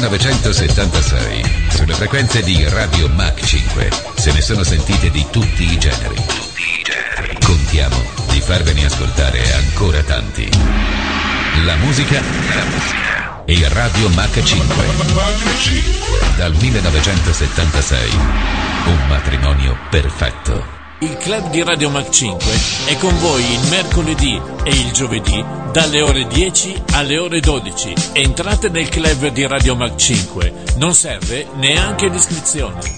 1976, sulle frequenze di Radio Mach 5, se ne sono sentite di tutti i generi. Contiamo di farvene ascoltare ancora tanti. La musica e Radio Mach 5. Dal 1976, un matrimonio perfetto. Il club di Radio Mach 5 è con voi il mercoledì e il giovedì dalle ore 10 alle ore 12. Entrate nel club di Radio Mach 5, non serve neanche l'iscrizione.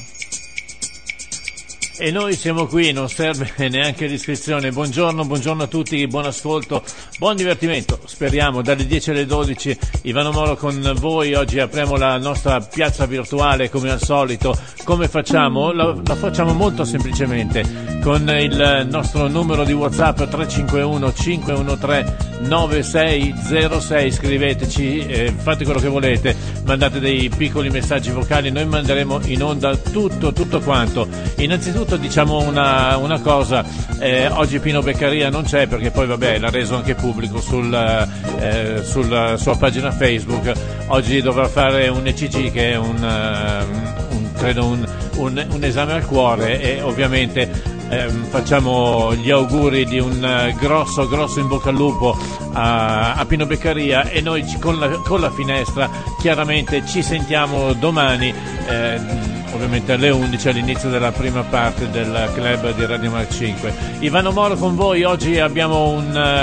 E noi siamo qui, non serve neanche l'iscrizione. Buongiorno a tutti, buon ascolto, buon divertimento. Speriamo dalle 10 alle 12. Ivano Moro con voi. Oggi apriamo la nostra piazza virtuale come al solito. Come facciamo? La facciamo molto semplicemente con il nostro numero di WhatsApp 351 513 9606. Scriveteci, fate quello che volete, mandate dei piccoli messaggi vocali, noi manderemo in onda tutto quanto. Innanzitutto diciamo una cosa, oggi Pino Beccaria non c'è perché poi vabbè l'ha reso anche pubblico sulla sua pagina Facebook. Oggi dovrà fare un ECG che è credo un esame al cuore, e ovviamente facciamo gli auguri di un grosso in bocca al lupo a Pino Beccaria, e noi con la finestra chiaramente ci sentiamo domani, ovviamente alle 11 all'inizio della prima parte del club di Radio Mach 5. Ivano Moro con voi. Oggi abbiamo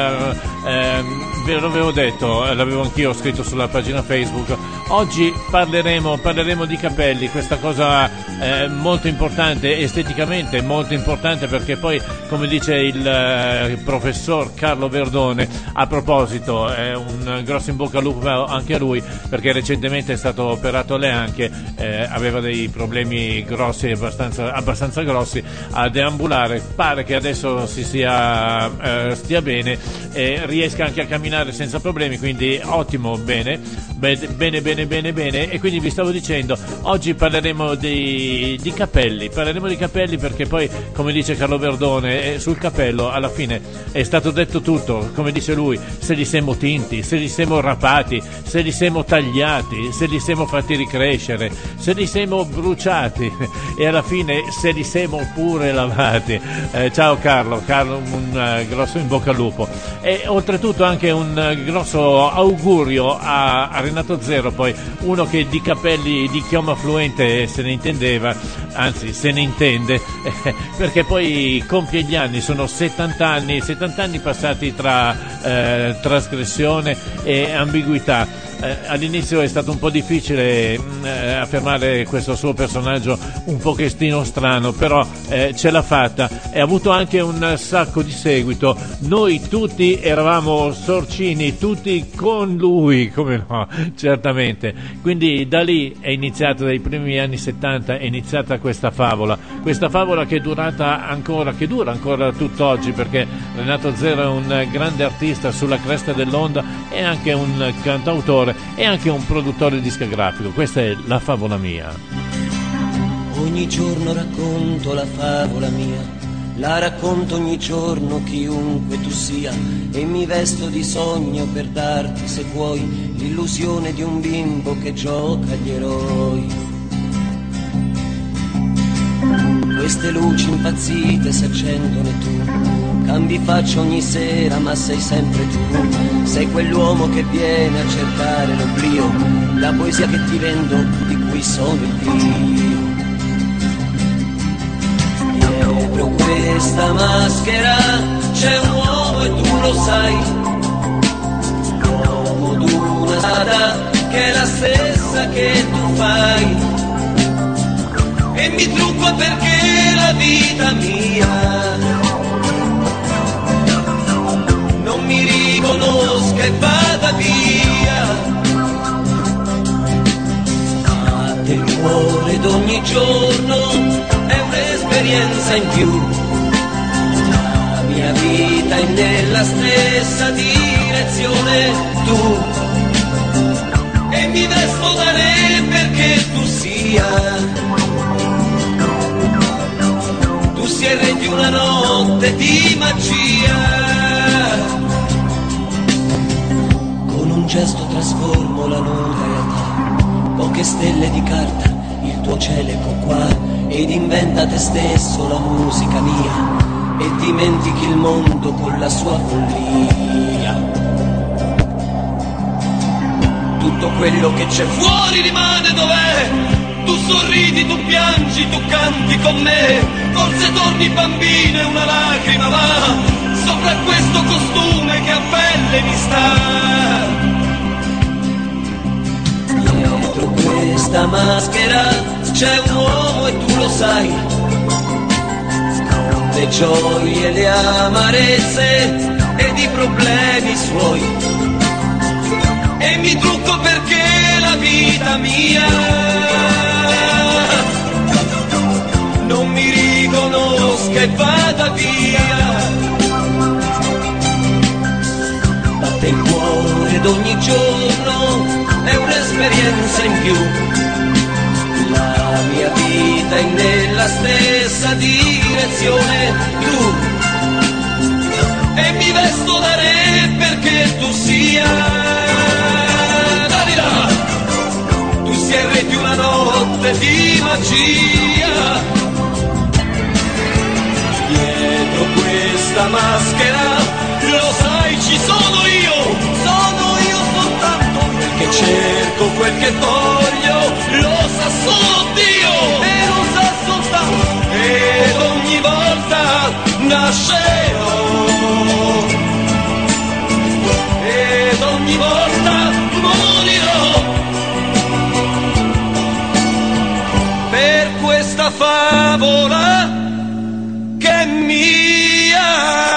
ve l'avevo detto, l'avevo anch'io scritto sulla pagina Facebook. Oggi parleremo di capelli, questa cosa molto importante, esteticamente molto importante, perché poi, come dice il professor Carlo Verdone, a proposito, è un grosso in bocca al lupo anche a lui, perché recentemente è stato operato alle anche, aveva dei problemi grossi, abbastanza grossi a deambulare. Pare che adesso stia bene e riesca anche a camminare senza problemi, quindi ottimo, bene. E quindi vi stavo dicendo, oggi parleremo di capelli, perché poi, come dice Carlo Verdone, sul capello alla fine è stato detto tutto. Come dice lui, se li siamo tinti, se li siamo rapati, se li siamo tagliati, se li siamo fatti ricrescere, se li siamo bruciati e alla fine se li siamo pure lavati. Ciao Carlo, un grosso in bocca al lupo, e oltretutto anche un grosso augurio a Renato Zero, poi uno che di capelli di chioma fluente se ne intendeva, anzi se ne intende, perché poi compie gli anni, sono 70 anni passati tra trasgressione e ambiguità. All'inizio è stato un po' difficile affermare questo suo personaggio un pochettino strano, però ce l'ha fatta e ha avuto anche un sacco di seguito. Noi tutti eravamo sorcini, tutti con lui, come no, certamente. Quindi da lì è iniziata, dai primi anni 70 è iniziata questa favola che dura ancora tutt'oggi, perché Renato Zero è un grande artista sulla cresta dell'onda, è anche un cantautore e anche un produttore discografico. Questa è la favola mia. Ogni giorno racconto la favola mia, la racconto ogni giorno chiunque tu sia, e mi vesto di sogno per darti, se vuoi, l'illusione di un bimbo che gioca agli eroi. Queste luci impazzite si accendono e tu cambi faccia ogni sera, ma sei sempre tu. Sei quell'uomo che viene a cercare l'oblio, la poesia che ti vendo, di cui sono il Dio. Dietro questa maschera c'è un uomo e tu lo sai, l'uomo d'una strada che è la stessa che tu fai. E mi trucco perché la vita mia non mi riconosca e vada via. Batte il cuore d'ogni giorno, è un'esperienza in più. La mia vita è nella stessa direzione, tu. E mi vesto da re perché tu sia. Tu sei il re di una notte di magia. Con un gesto trasformo la nuda realtà, con poche stelle di carta, il tuo cielo ecco qua, ed inventa te stesso la musica mia, e dimentichi il mondo con la sua follia. Tutto quello che c'è fuori rimane dov'è, tu sorridi, tu piangi, tu canti con me, forse torni bambino e una lacrima va sopra questo costume che a pelle mi sta. Dietro questa maschera c'è un uomo e tu lo sai, le gioie, le amarezze ed i problemi suoi, e mi trucco perché la vita mia non mi riconosca e vada via. Batte il cuore ed ogni giorno è un'esperienza in più, la mia vita è nella stessa direzione, tu, e mi vesto da re perché tu sia, dai là, tu sia il re di una notte di magia. Dietro questa maschera, lo sai, ci sono io soltanto, quel che cerco, quel che voglio, lo sa solo Dio, e lo sa soltanto, ed ogni volta nascerò, ed ogni volta morirò, per questa favola che è mia.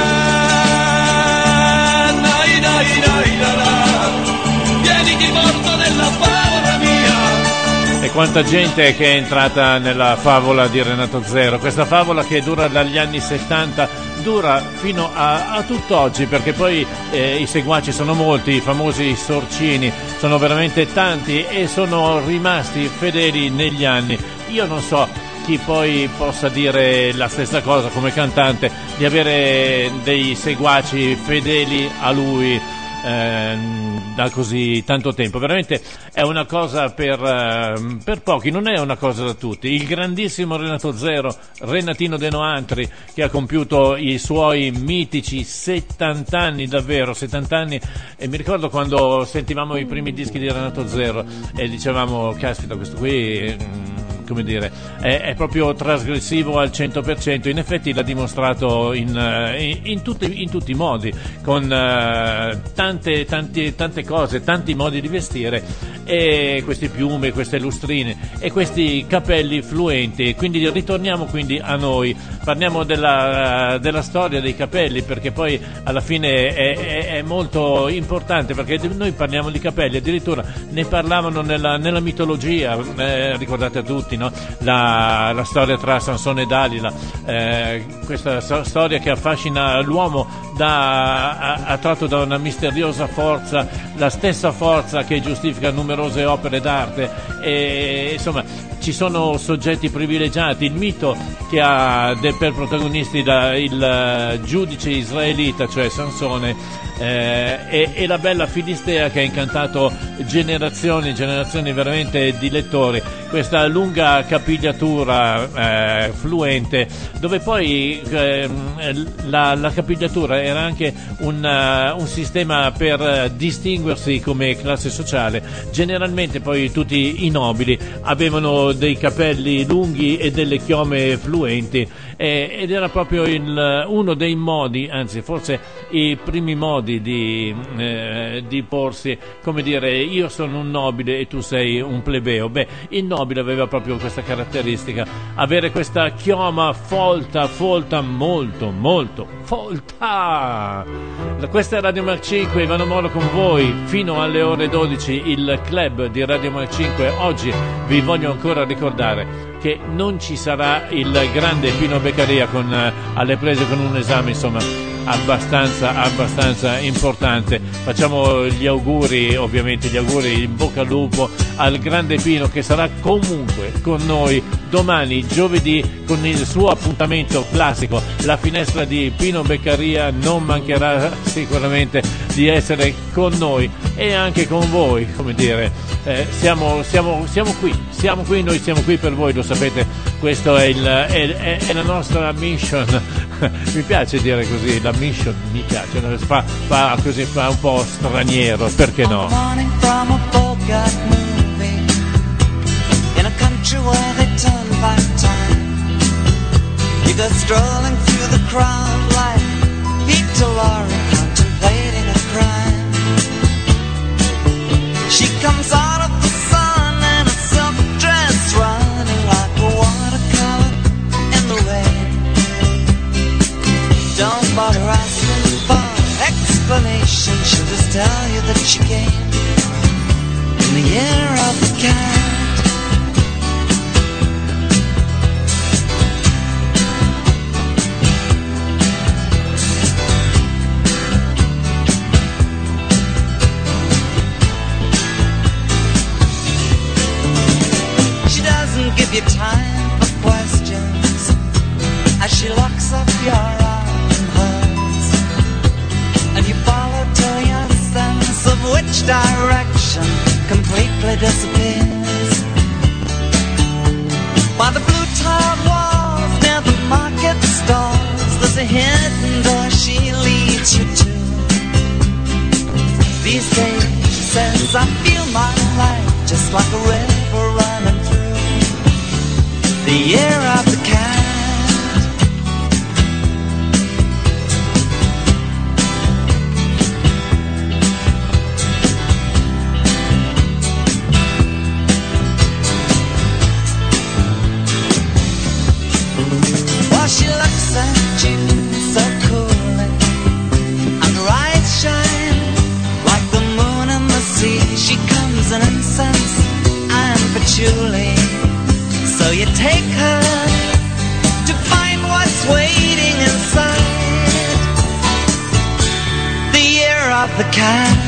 E quanta gente che è entrata nella favola di Renato Zero, questa favola che dura dagli anni 70, dura fino a tutt'oggi, perché poi i seguaci sono molti, i famosi sorcini sono veramente tanti e sono rimasti fedeli negli anni. Io non so chi poi possa dire la stessa cosa come cantante, di avere dei seguaci fedeli a lui da così tanto tempo. Veramente è una cosa per pochi, non è una cosa da tutti. Il grandissimo Renato Zero, Renatino De Noantri, che ha compiuto i suoi mitici 70 anni, davvero 70 anni, e mi ricordo quando sentivamo i primi dischi di Renato Zero e dicevamo caspita, questo qui come dire, è proprio trasgressivo al 100%. In effetti l'ha dimostrato in tutti i modi, con tante cose, tanti modi di vestire, e questi piume, queste lustrine e questi capelli fluenti. Quindi ritorniamo quindi a noi, parliamo della storia dei capelli, perché poi alla fine è molto importante, perché noi parliamo di capelli, addirittura ne parlavano nella mitologia, ricordate a tutti, no? La storia tra Sansone e Dalila, questa storia che affascina l'uomo attratto da una misteriosa forza, la stessa forza che giustifica numerose opere d'arte, e insomma ci sono soggetti privilegiati. Il mito che ha per protagonisti il giudice israelita, cioè Sansone, e la bella Filistea, che ha incantato generazioni veramente di lettori. Questa lunga capigliatura fluente, dove poi la capigliatura era anche un sistema per distinguersi come classe sociale. Generalmente poi tutti i nobili avevano dei capelli lunghi e delle chiome fluenti, ed era proprio uno dei modi, anzi forse i primi modi di porsi, come dire, io sono un nobile e tu sei un plebeo. Beh, il nobile aveva proprio questa caratteristica, avere questa chioma folta molto folta. Questa è Radio Mark 5, Ivano Moro con voi fino alle ore 12, il club di Radio Mark 5. Oggi vi voglio ancora ricordare che non ci sarà il grande Pino Beccaria alle prese con un esame, insomma, abbastanza importante. Facciamo gli auguri, ovviamente gli auguri in bocca al lupo al grande Pino, che sarà comunque con noi domani giovedì con il suo appuntamento classico. La finestra di Pino Beccaria non mancherà sicuramente di essere con noi e anche con voi, come dire, siamo qui, noi siamo qui per voi, lo sapete, questo è la nostra mission. Mi piace dire così, la mission mi piace, fa così, fa un po' straniero, perché no? Where they turn back time, you go strolling through the crowd like Peter Lorre contemplating a crime. She comes out of the sun in a silk dress, running like a watercolor in the rain. Don't bother asking for explanation, she'll just tell you that she came in the year of the cat. Give you time for questions as she locks up your arm in hers, and you follow till your sense of which direction completely disappears. By the blue tiled walls near the market stalls, there's a hidden door she leads you to. These days, she says, I feel my life just like a river running through the year of the cat. While she looks at you so coolly, and her eyes shine like the moon and the sea, she comes in incense and patchouli. So you take her to find what's waiting inside the year of the cat.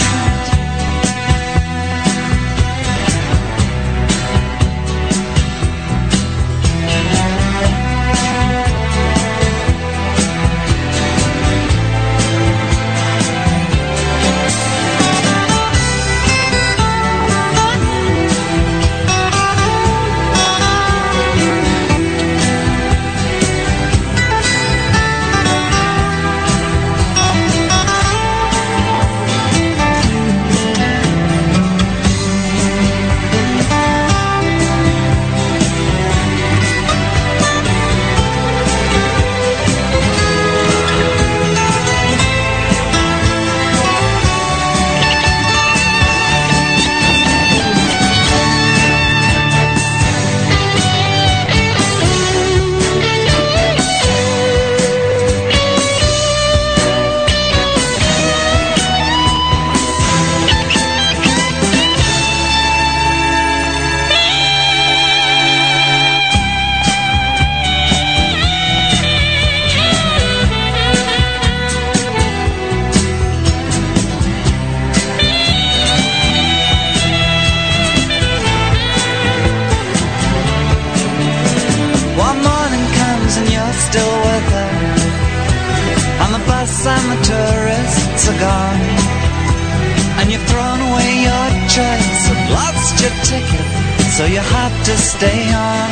So you have to stay on.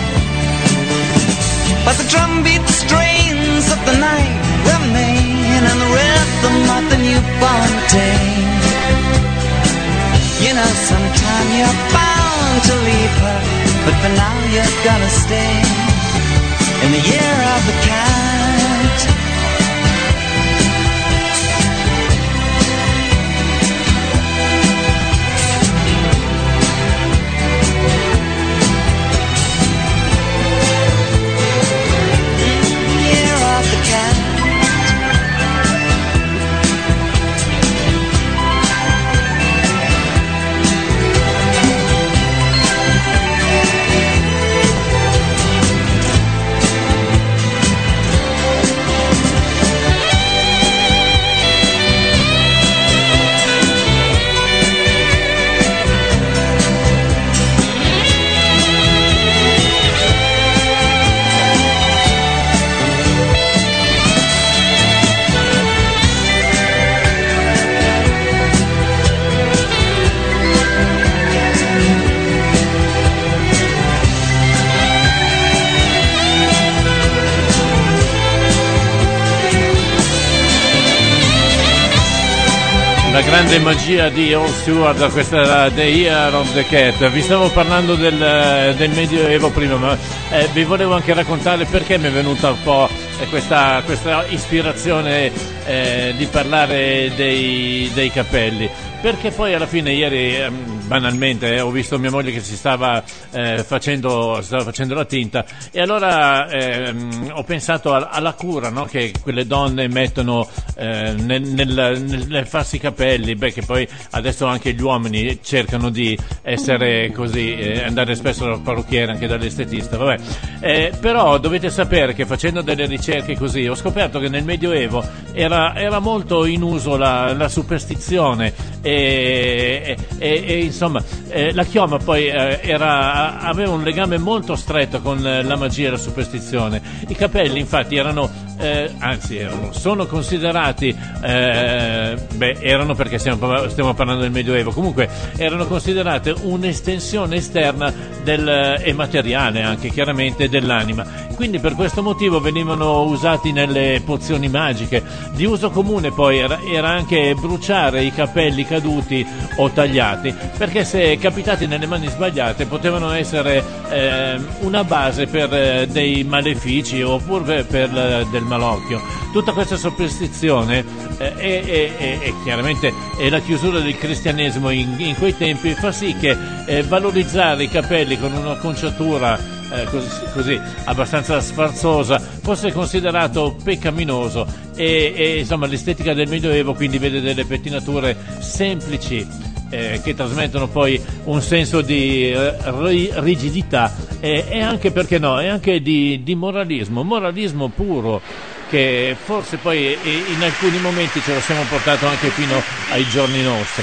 But the drumbeat strains of the night remain, and the rhythm of the newborn day. You know sometime you're bound to leave her, but for now you're gonna stay in the year of the cat. grande magia di Old Stewart, questa era The Year of the Cat. Vi stavo parlando del Medioevo prima, ma vi volevo anche raccontare perché mi è venuta un po' questa ispirazione di parlare dei capelli. Perché poi alla fine ieri banalmente ho visto mia moglie che si stava facendo la tinta, e allora ho pensato alla cura, no? Che quelle donne mettono nel farsi i capelli, che poi adesso anche gli uomini cercano di essere così, andare spesso dal parrucchiere, anche dall'estetista, vabbè. Però dovete sapere che facendo delle ricerche così ho scoperto che nel Medioevo era molto in uso la superstizione, e insomma la chioma poi aveva un legame molto stretto con la magia e la superstizione. I capelli infatti sono considerati erano, perché stiamo parlando del Medioevo, comunque erano considerate un'estensione esterna e materiale anche chiaramente dell'anima, quindi per questo motivo venivano usati nelle pozioni magiche. Di uso comune poi era anche bruciare i capelli caduti o tagliati, perché se capitati nelle mani sbagliate potevano essere una base per dei malefici oppure per del malocchio. Tutta questa superstizione e chiaramente la chiusura del cristianesimo in quei tempi fa sì che valorizzare i capelli con un'acconciatura così abbastanza sfarzosa fosse considerato peccaminoso, e insomma l'estetica del Medioevo quindi vede delle pettinature semplici che trasmettono poi un senso di rigidità e anche, perché no, e anche di moralismo puro, che forse poi in alcuni momenti ce lo siamo portato anche fino ai giorni nostri.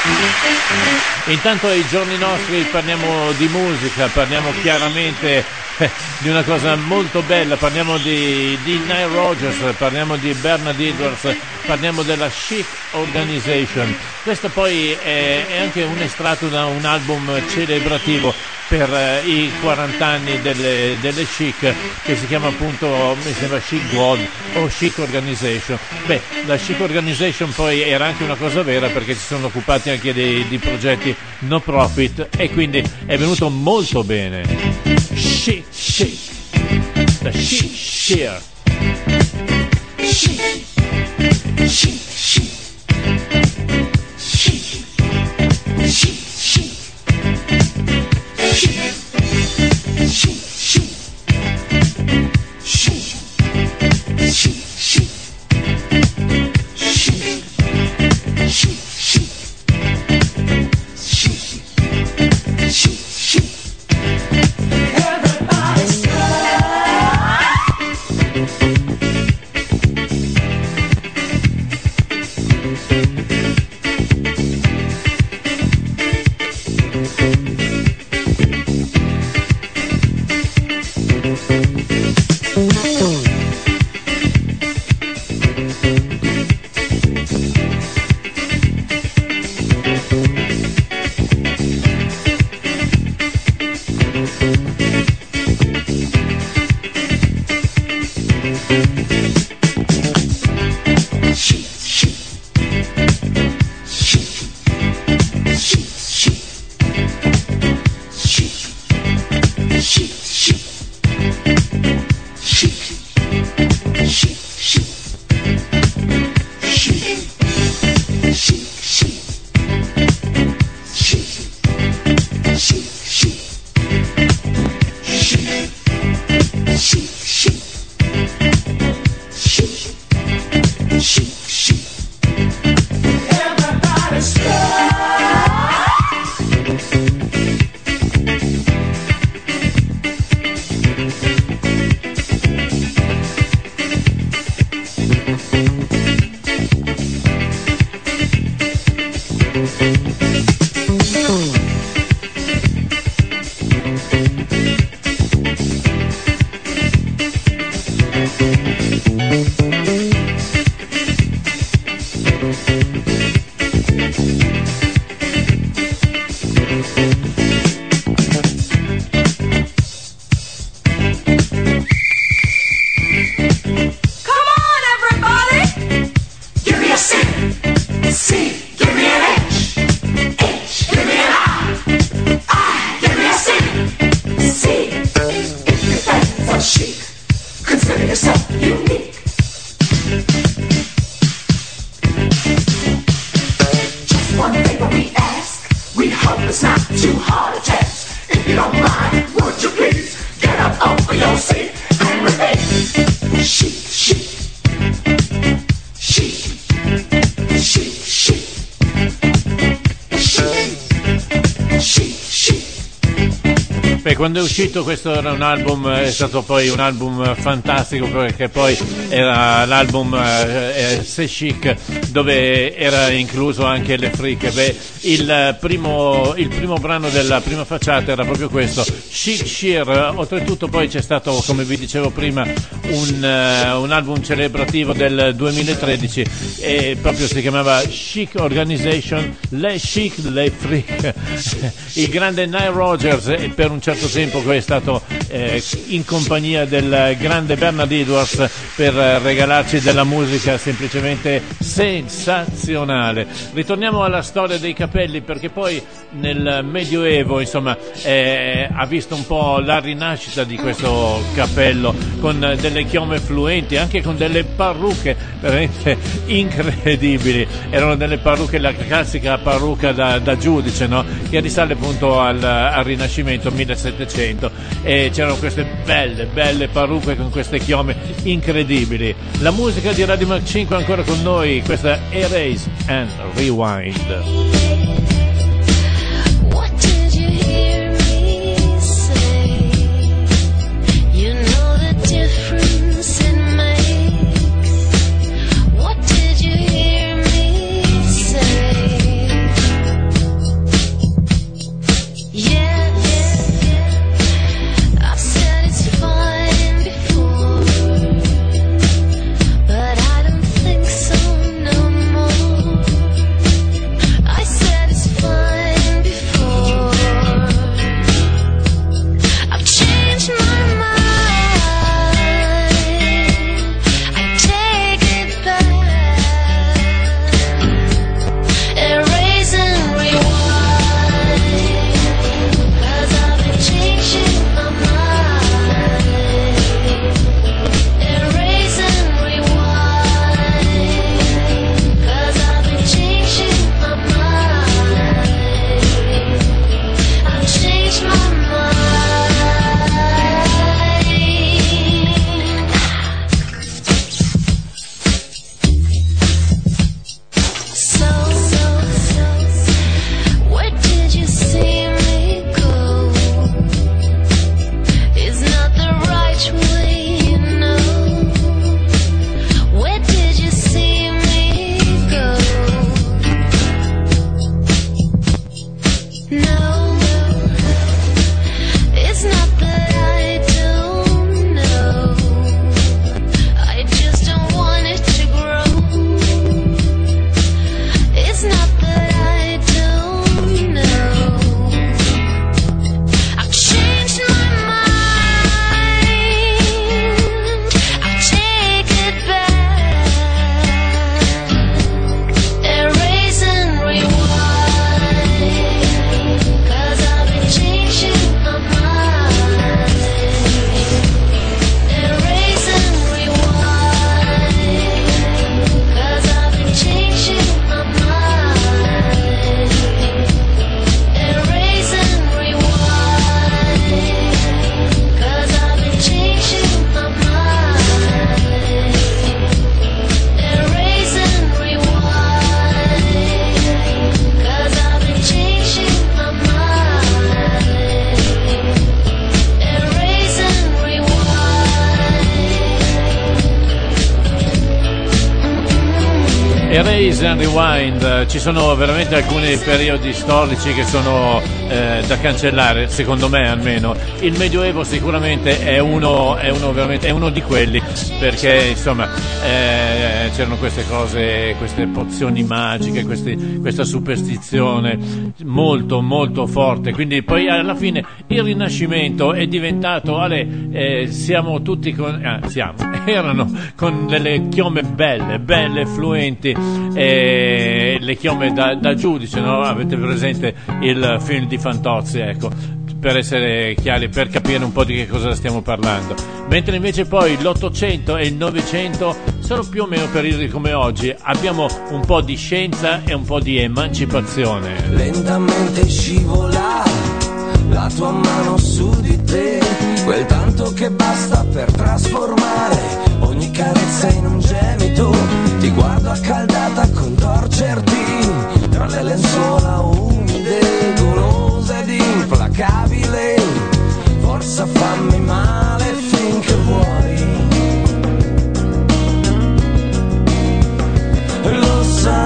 Intanto ai giorni nostri parliamo di musica, parliamo chiaramente di una cosa molto bella, parliamo di Nile Rodgers, parliamo di Bernard Edwards, parliamo della Chic Organization. Questo poi è anche un estratto da un album celebrativo per i 40 anni delle Chic, che si chiama appunto, mi sembra, Chic God o Chic Organization. La Chic Organization poi era anche una cosa vera, perché si sono occupati anche di progetti no profit, e quindi è venuto molto bene. Chic, the Chic Shear. Chic, chic, chic, chic, chic, chic. Give me a C, give me it's not too hard to test. If you don't mind, would you please get up off of your seat and repeat? She, she, she, she, she, she, she. Beh, quando è uscito questo era un album, è stato poi un album fantastico, perché poi era l'album C'est Chic, dove era incluso anche Le Freak. Beh, il primo brano della prima facciata era proprio questo, Chic Sheer. Oltretutto poi c'è stato, come vi dicevo prima, un album celebrativo del 2013 e proprio si chiamava Chic Organization, Le Chic, Le Freak. Il grande Nile Rodgers, per un certo tempo è stato in compagnia del grande Bernard Edwards per regalarci della musica semplicemente sensazionale. Ritorniamo alla storia dei capelli, perché poi nel Medioevo, insomma, ha visto un po' la rinascita di questo capello, con delle chiome fluenti, anche con delle parrucche veramente incredibili. Erano delle parrucche, la classica parrucca da giudice, no? Che risale appunto al Rinascimento 1700, e c'erano queste belle parrucche con queste chiome incredibili. La musica di Radio Mac 5 ancora con noi, questa Erase and Rewind. Erase and Rewind. Ci sono veramente alcuni periodi storici che sono da cancellare, secondo me almeno. Il Medioevo sicuramente è uno di quelli, perché insomma c'erano queste cose, queste pozioni magiche, questa superstizione molto molto forte. Quindi poi alla fine il Rinascimento è diventato siamo tutti erano con delle chiome belle fluenti, le chiome da giudice, no? Avete presente il film di Fantozzi, ecco, per essere chiari, per capire un po' di che cosa stiamo parlando. Mentre invece poi l'800 e il 900 sono più o meno periodi come oggi. Abbiamo un po' di scienza e un po' di emancipazione. Lentamente scivola la tua mano su di te, quel tanto che basta per trasformare ogni carezza in un gemito. Ti guardo accaldata contorcerti tra le lenzuola umide, golosa ed implacabile. Forza, fammi male finché vuoi. Lo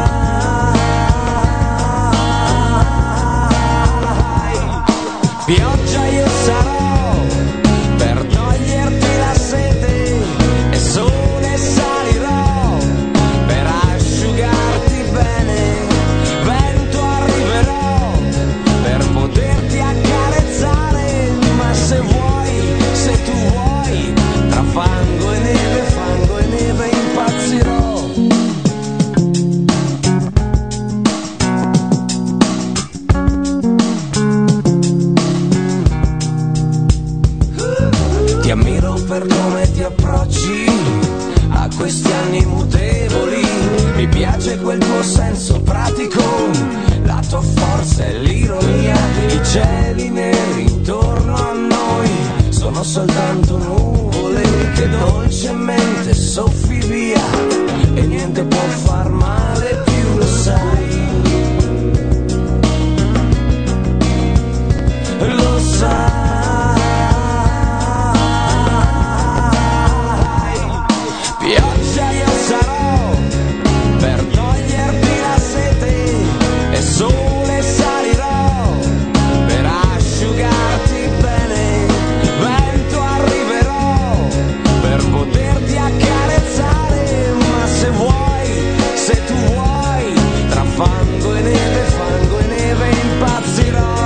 sai, pioggia io sarò per toglierti la sete, e sole salirò per asciugarti bene. Vento arriverò per poterti accarezzare, ma se vuoi, se tu vuoi, tra fango e neve impazzirò. Ti ammiro per come ti approcci a questi anni mutevoli. Mi piace quel tuo senso pratico, la tua forza e l'ironia. I cieli neri intorno a noi sono soltanto nuvole che dolcemente soffi via, e niente può far male più, lo sai. Lo sai. Pioggia io sarò per toglierti la sete, e sole salirò per asciugarti bene. Vento arriverò per poterti accarezzare, ma se vuoi, se tu vuoi, tra fango e neve impazzirò.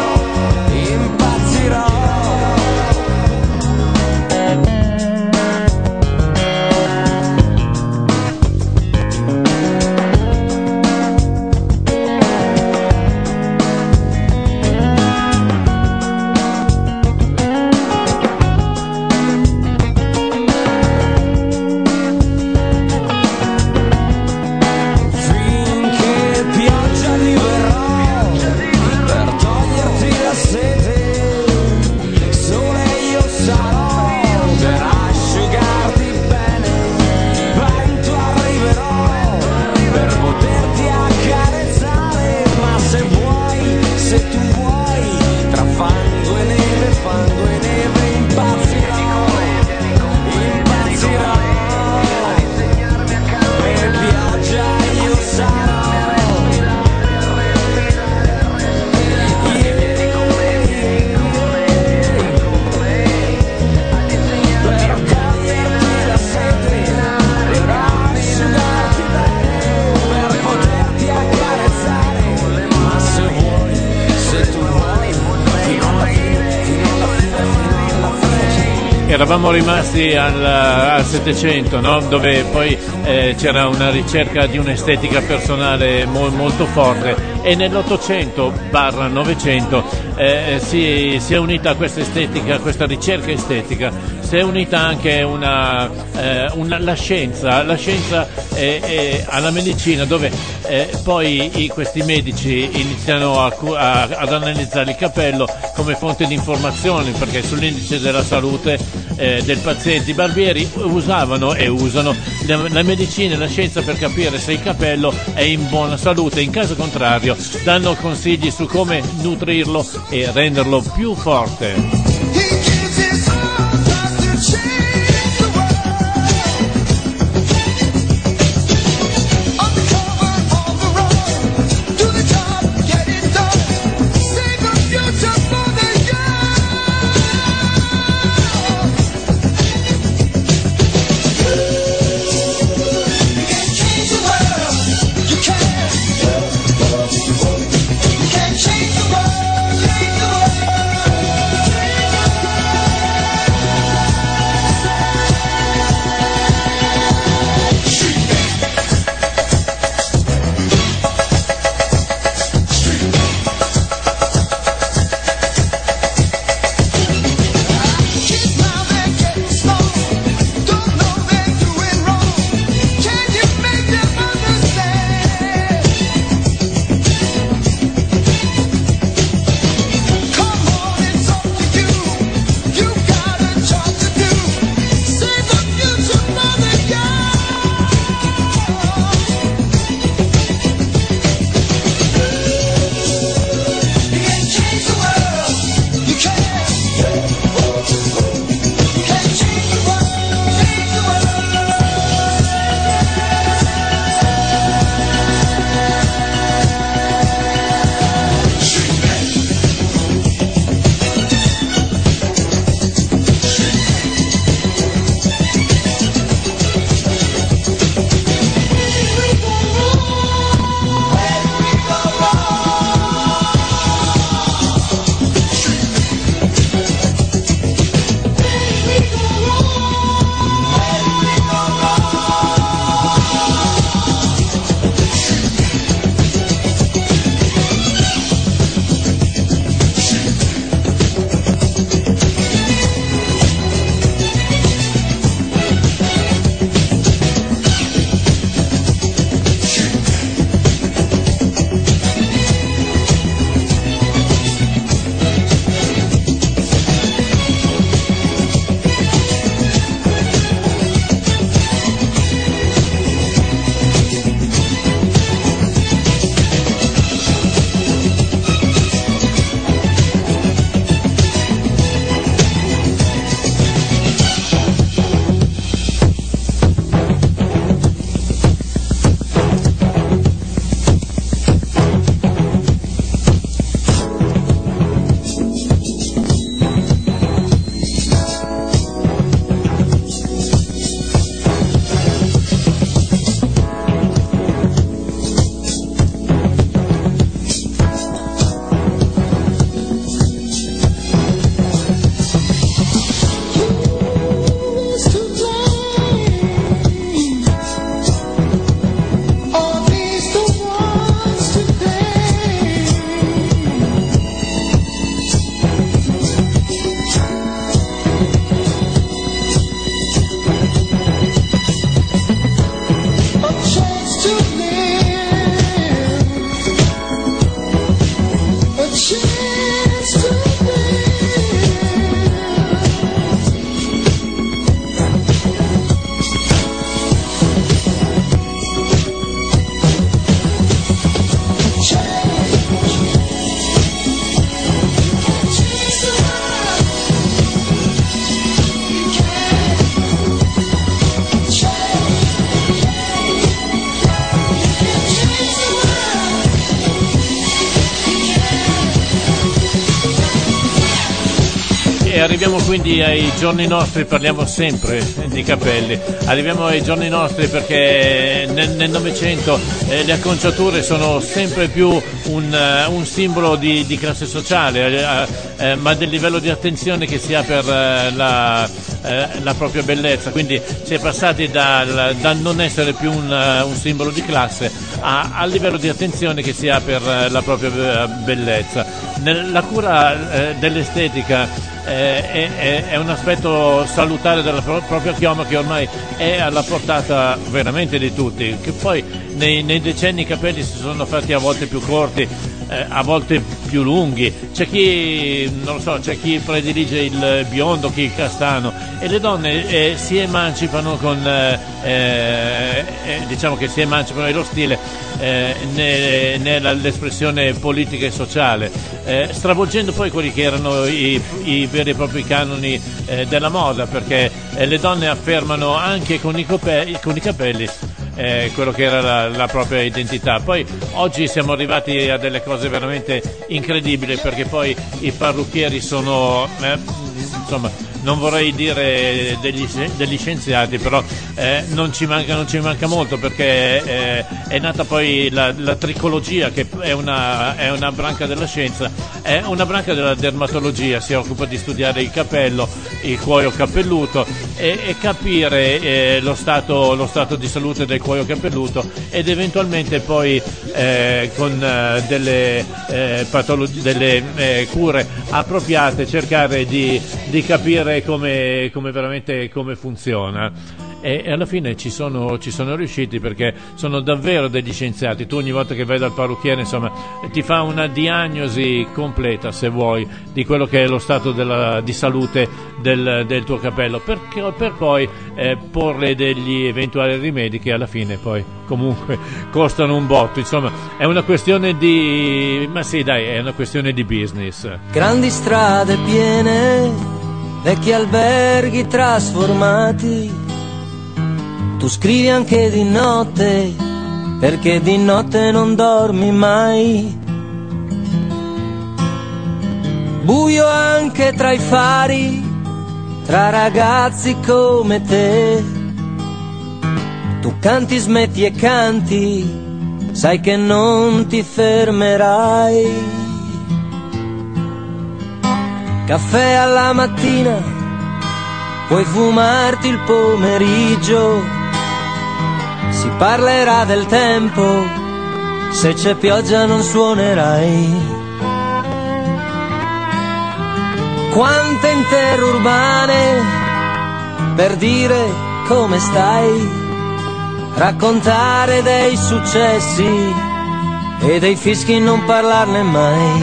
Eravamo rimasti al 700, no? Dove poi c'era una ricerca di un'estetica personale molto forte, e nell'800/900 si è unita a questa estetica, a questa ricerca estetica, si è unita anche la scienza alla medicina, dove poi questi medici iniziano ad analizzare il capello come fonte di informazioni, perché sull'indice della salute del paziente i barbieri usavano e usano la medicina e la scienza per capire se il capello è in buona salute. In caso contrario danno consigli su come nutrirlo e renderlo più forte. E arriviamo quindi ai giorni nostri, parliamo sempre di capelli, arriviamo ai giorni nostri perché nel Novecento le acconciature sono sempre più un simbolo di classe sociale, ma del livello di attenzione che si ha per la propria bellezza, quindi si è passati dal non essere più un simbolo di classe al livello di attenzione che si ha per la propria bellezza. La cura dell'estetica è un aspetto salutare della propria chioma che ormai è alla portata veramente di tutti, che poi nei decenni i capelli si sono fatti a volte più corti, a volte più lunghi, c'è chi predilige il biondo, chi il castano, e le donne si emancipano diciamo che si emancipano nello stile, nell'espressione politica e sociale, stravolgendo poi quelli che erano i veri e propri canoni della moda, perché le donne affermano anche con i capelli quello che era la propria identità. Poi oggi siamo arrivati a delle cose veramente incredibili, perché poi i parrucchieri sono non vorrei dire degli scienziati, però non ci manca molto, perché è nata poi la tricologia, che è una branca della scienza, è una branca della dermatologia, si occupa di studiare il capello, il cuoio capelluto e capire lo stato di salute del cuoio capelluto, ed eventualmente poi con delle patologie, delle cure appropriate, cercare di capire come veramente come funziona. E alla fine ci sono riusciti, perché sono davvero degli scienziati. Tu ogni volta che vai dal parrucchiere, insomma, ti fa una diagnosi completa, se vuoi, di quello che è lo stato di salute del tuo capello, per poi porle degli eventuali rimedi che alla fine poi comunque costano un botto. Insomma, è una questione è una questione di business. Grandi strade piene, vecchi alberghi trasformati. Tu scrivi anche di notte, perché di notte non dormi mai. Buio anche tra i fari, tra ragazzi come te. Tu canti, smetti e canti, sai che non ti fermerai. Caffè alla mattina, puoi fumarti il pomeriggio. Si parlerà del tempo, se c'è pioggia non suonerai. Quante interurbane per dire come stai, raccontare dei successi e dei fischi, non parlarne mai.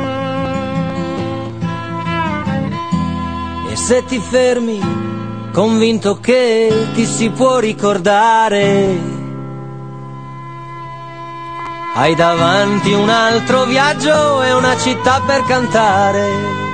E se ti fermi, convinto che ti si può ricordare, hai davanti un altro viaggio e una città per cantare.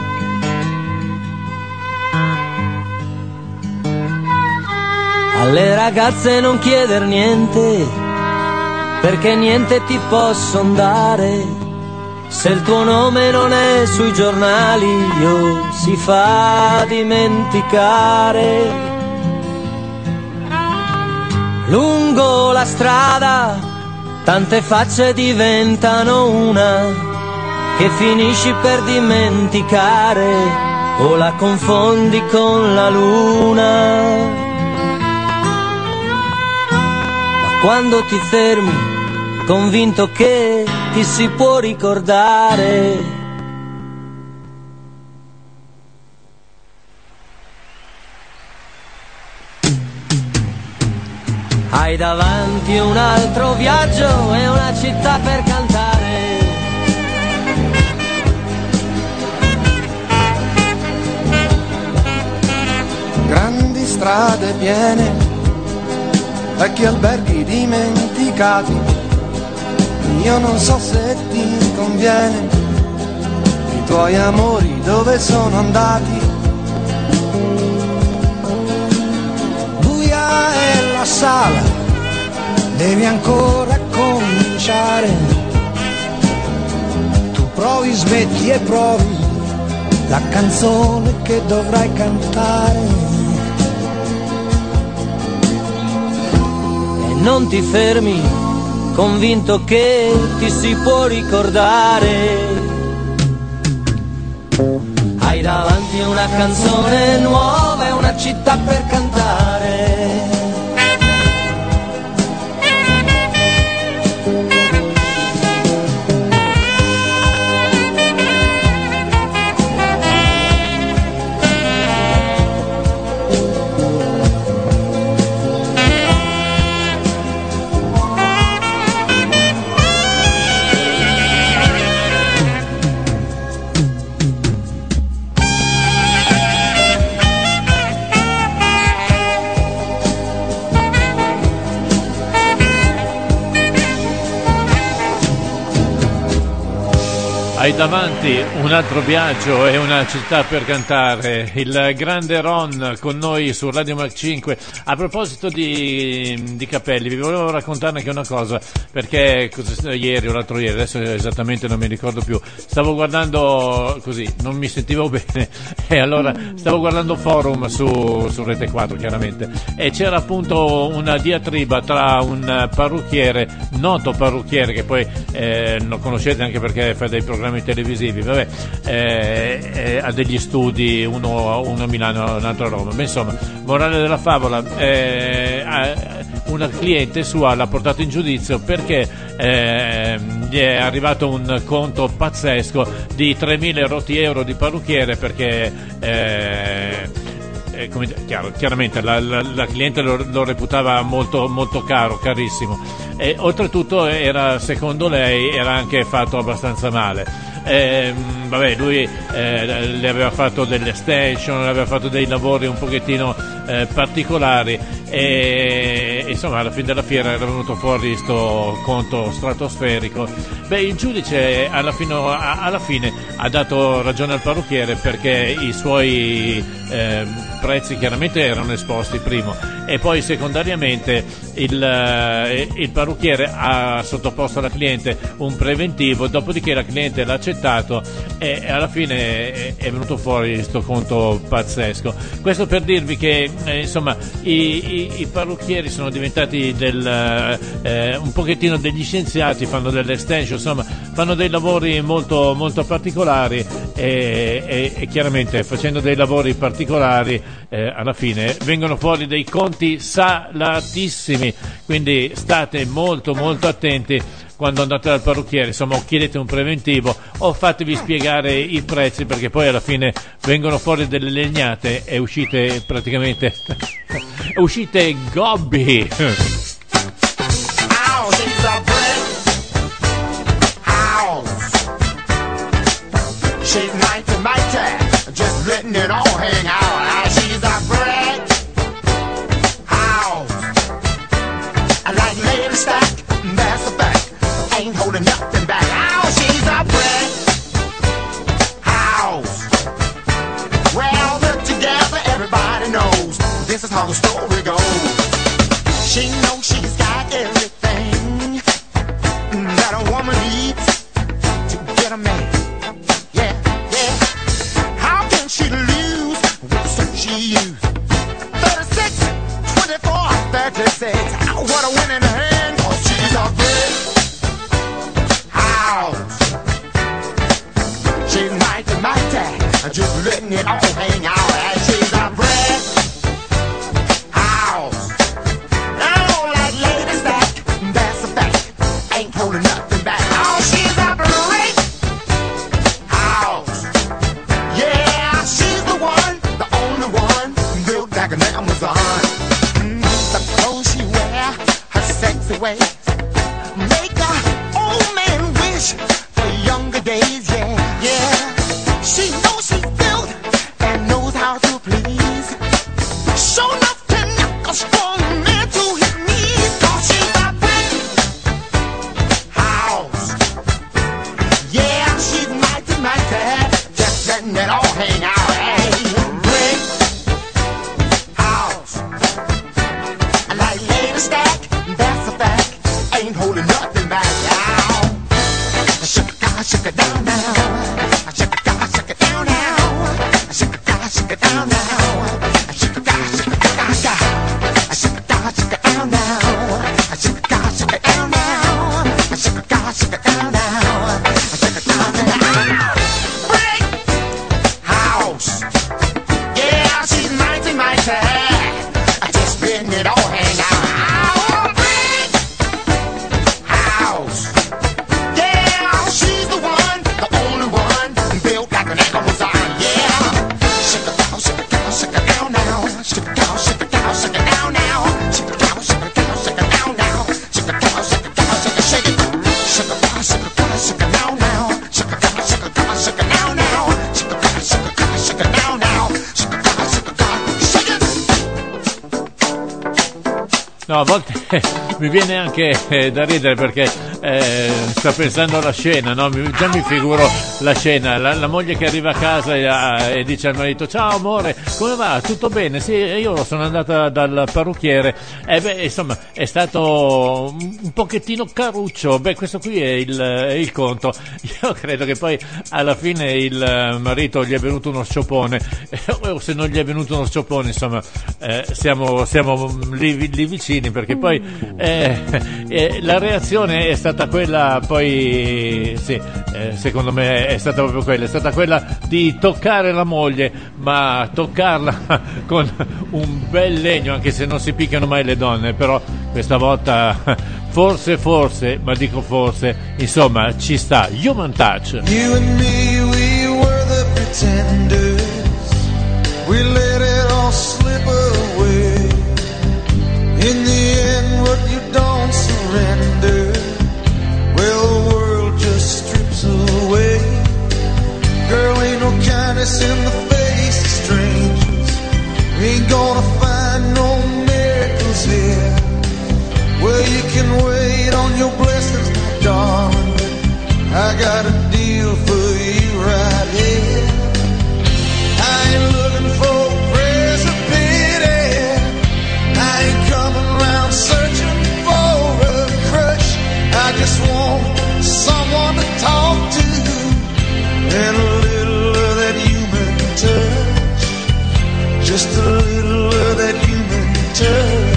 Alle ragazze non chieder niente, perché niente ti posson dare. Se il tuo nome non è sui giornali, si fa dimenticare. Lungo la strada tante facce diventano una, che finisci per dimenticare o la confondi con la luna. Ma quando ti fermi, convinto che ti si può ricordare, hai davanti un altro viaggio e una città per cantare. Grandi strade piene, vecchi alberghi dimenticati. Io non so se ti conviene, i tuoi amori dove sono andati. Buia è la sala, devi ancora cominciare. Tu provi, smetti e provi, la canzone che dovrai cantare. E non ti fermi, convinto che ti si può ricordare. Hai davanti una canzone nuova e una città per cantare. Hai davanti un altro viaggio e una città per cantare. Il grande Ron con noi su Radio Mac 5. A proposito di capelli, vi volevo raccontare anche una cosa, perché ieri o l'altro ieri, adesso esattamente non mi ricordo più, stavo guardando così, non mi sentivo bene e allora stavo guardando forum su Rete 4 chiaramente, e c'era appunto una diatriba tra un parrucchiere, noto parrucchiere, che poi lo conoscete anche perché fa dei programmi televisivi, ha degli studi, uno a Milano e un altro a Roma, ma insomma, morale della favola, una cliente sua l'ha portato in giudizio perché gli è arrivato un conto pazzesco di 3.000 rotti euro di parrucchiere, perché chiaramente la cliente lo reputava molto, molto caro, carissimo, e oltretutto secondo lei era anche fatto abbastanza male. Lui le aveva fatto delle extension, le aveva fatto dei lavori un pochettino particolari, e insomma alla fine della fiera era venuto fuori sto conto stratosferico. Il giudice alla fine ha dato ragione al parrucchiere, perché i suoi prezzi chiaramente erano esposti, primo, e poi secondariamente il parrucchiere ha sottoposto alla cliente un preventivo, dopodiché la cliente l'ha accettato e alla fine è venuto fuori questo conto pazzesco. Questo per dirvi che insomma i parrucchieri sono diventati un pochettino degli scienziati, fanno delle extension, insomma fanno dei lavori molto, molto particolari, e chiaramente facendo dei lavori particolari alla fine vengono fuori dei conti salatissimi, quindi state molto, molto attenti quando andate dal parrucchiere, insomma, o chiedete un preventivo o fatevi spiegare i prezzi, perché poi alla fine vengono fuori delle legnate e uscite praticamente uscite gobbi. She's mighty, just letting it all hang out. She's a bread house. I like lady stack, that's a fact. Ain't holding nothing back. Oh, she's a bread house. Well, look together, everybody knows this is how the story goes. She knows she's got everything that a woman needs to get a man. She lose with the suit she used. 36, 24, 36. Oh, what a winning hand, 'cause she's a great house. She's mighty, just letting it all hang out. And she's a bread house. I don't like ladies that's a fact. Ain't holding nothing back. Oh, she's a great house. Yeah, she's the one, the only one, built like an Amazon. The clothes she wear, her sexy ways, make a old man wish for younger days. Yeah, yeah. She knows she's built and knows how to please. Show enough to knock a strong man to his knees. 'Cause she's a brick house. Yeah, she's mighty, just letting it all hang out. Shake it down now. Shake it down now. No, a volte mi viene anche da ridere perché sto pensando alla scena, no? Già mi figuro la scena, la moglie che arriva a casa e dice al marito: ciao amore, come va? Tutto bene? Sì, io sono andata dal parrucchiere, insomma è stato un pochettino caruccio. Beh, questo qui è il conto. Io credo che poi alla fine il marito gli è venuto uno sciopone, o se non gli è venuto uno sciopone, insomma siamo lì vicini, perché poi la reazione è stata quella, poi sì, secondo me è stata proprio quella, è stata quella di toccare la moglie, ma toccarla con un bel legno, anche se non si picchiano mai le donne, però questa volta forse, ma dico forse, insomma ci sta. Human Touch. You and me, we were the pretenders. We let it all slip away. In the end, what you don't surrender, well, the world just strips away. Girl, ain't no kindness in the face of strangers. Ain't gonna find no miracles here. Well, you can wait on your blessings, my darling, but I got a deal for you right here. I ain't looking for prayers of pity. I ain't coming round searching for a crush. I just want someone to talk to and a little of that human touch. Just a little of that human touch.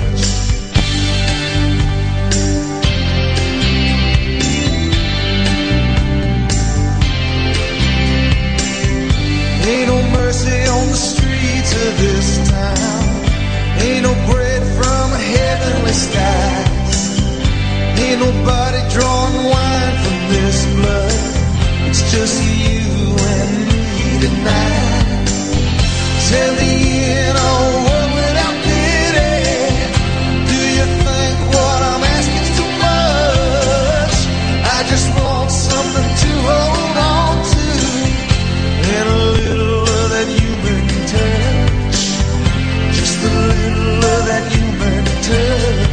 Ain't no mercy on the streets of this town. Ain't no bread from heavenly skies. Ain't nobody drawing wine from this blood. It's just you and me tonight. Tell me in a world without pity, do you think what I'm asking too much? I just want something to hold on to and a little of that human touch. Just a little of that human touch.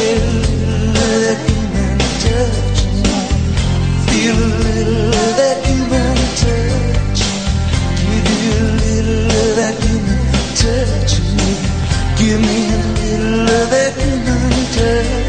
little of that human touch. Feel a little of that human touch. Give me a little of that human touch. Give me a little of that human touch.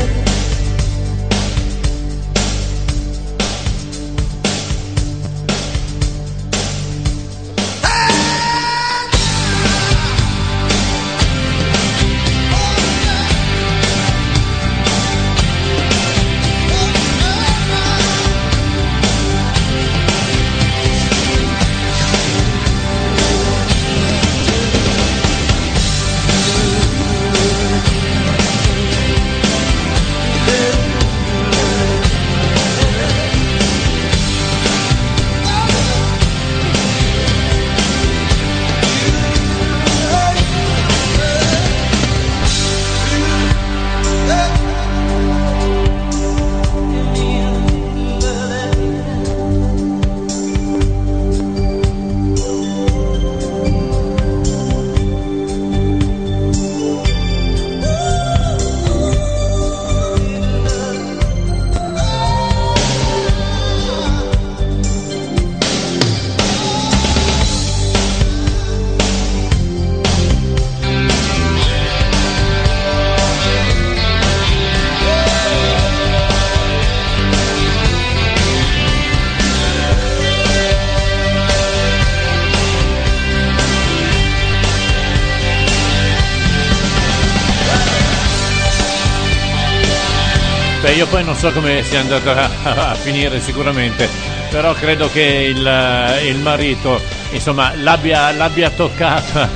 Io poi non so come sia andata a finire sicuramente, però credo che il marito insomma l'abbia toccata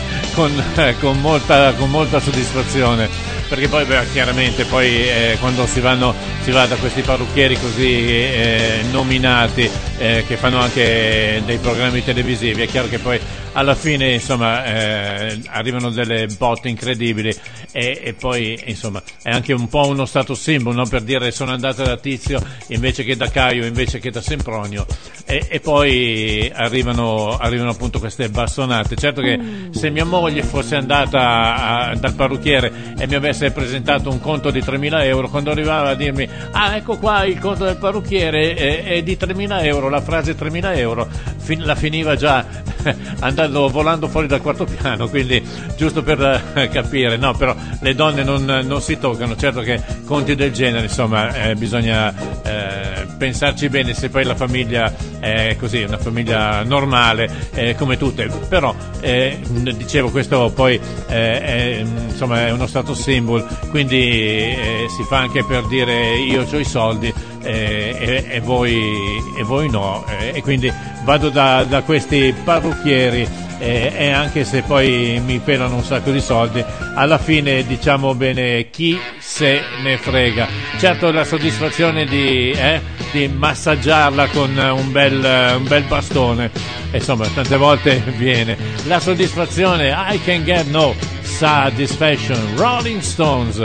con molta soddisfazione, perché poi chiaramente poi quando si va da questi parrucchieri così nominati che fanno anche dei programmi televisivi, è chiaro che poi alla fine insomma arrivano delle botte incredibili e poi insomma è anche un po' uno status symbol, no? Per dire sono andata da Tizio invece che da Caio, invece che da Sempronio, e poi arrivano appunto queste bastonate. Certo che se mia moglie fosse andata dal parrucchiere e mi avesse presentato un conto di 3.000 euro, quando arrivava a dirmi ecco qua il conto del parrucchiere è di 3.000 euro, la frase 3.000 euro la finiva già volando fuori dal quarto piano, quindi giusto per capire, no, però le donne non si toccano. Certo che conti del genere insomma bisogna pensarci bene, se poi la famiglia è così, una famiglia normale come tutte, però dicevo questo poi insomma è uno status symbol, quindi si fa anche per dire io ho i soldi e voi no, e quindi vado da questi parrucchieri e anche se poi mi pelano un sacco di soldi, alla fine diciamo bene chi se ne frega. Certo la soddisfazione di massaggiarla con un bel bastone, insomma tante volte viene la soddisfazione. I can get no satisfaction. Rolling Stones.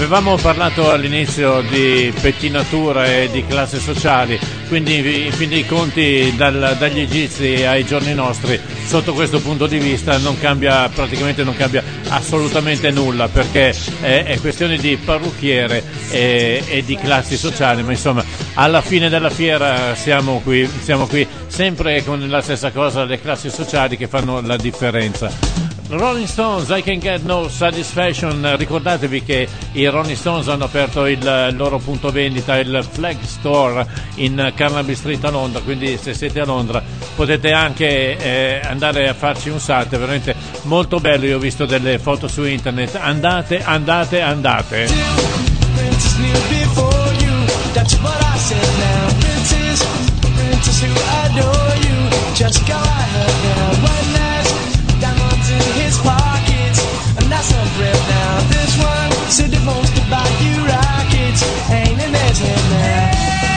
Avevamo parlato all'inizio di pettinatura e di classi sociali, quindi in fin dei conti dagli egizi ai giorni nostri, sotto questo punto di vista praticamente non cambia assolutamente nulla, perché è questione di parrucchiere e di classi sociali, ma insomma alla fine della fiera siamo qui sempre con la stessa cosa, le classi sociali che fanno la differenza. Rolling Stones, I Can Get No Satisfaction. Ricordatevi che i Rolling Stones hanno aperto il loro punto vendita, il Flag Store in Carnaby Street a Londra, quindi se siete a Londra potete anche andare a farci un salto, è veramente molto bello. Io ho visto delle foto su internet, andate. In his pockets, and that's a breath now. This one said he wants to buy you rockets, ain't in his head now.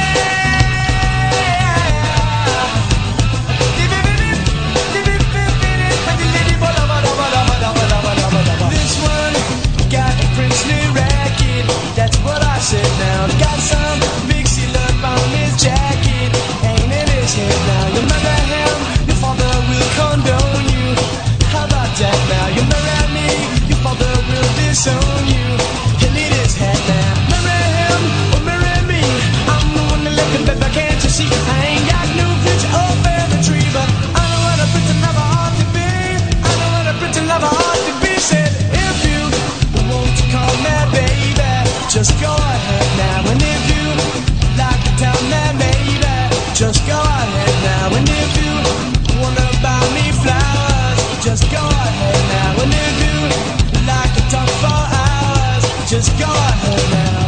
This one got a princely racket, that's what I said now. Got some big seal up on his jacket, ain't in his head now. You remember him, your father will condone you. How about that now? You marry me, your father will disown you. He'll need his head now. Marry him or marry me, I'm the one that left him, baby, can't you see? I ain't got no future or family tree, but I know what a pretty lover ought to be. I know what a pretty lover ought to be. Said if you want to call me baby, just go ahead now. And if you like to tell me maybe, just go ahead now. And if you wanna buy me flowers, just go ahead now. And if you like to talk for hours, just go ahead now.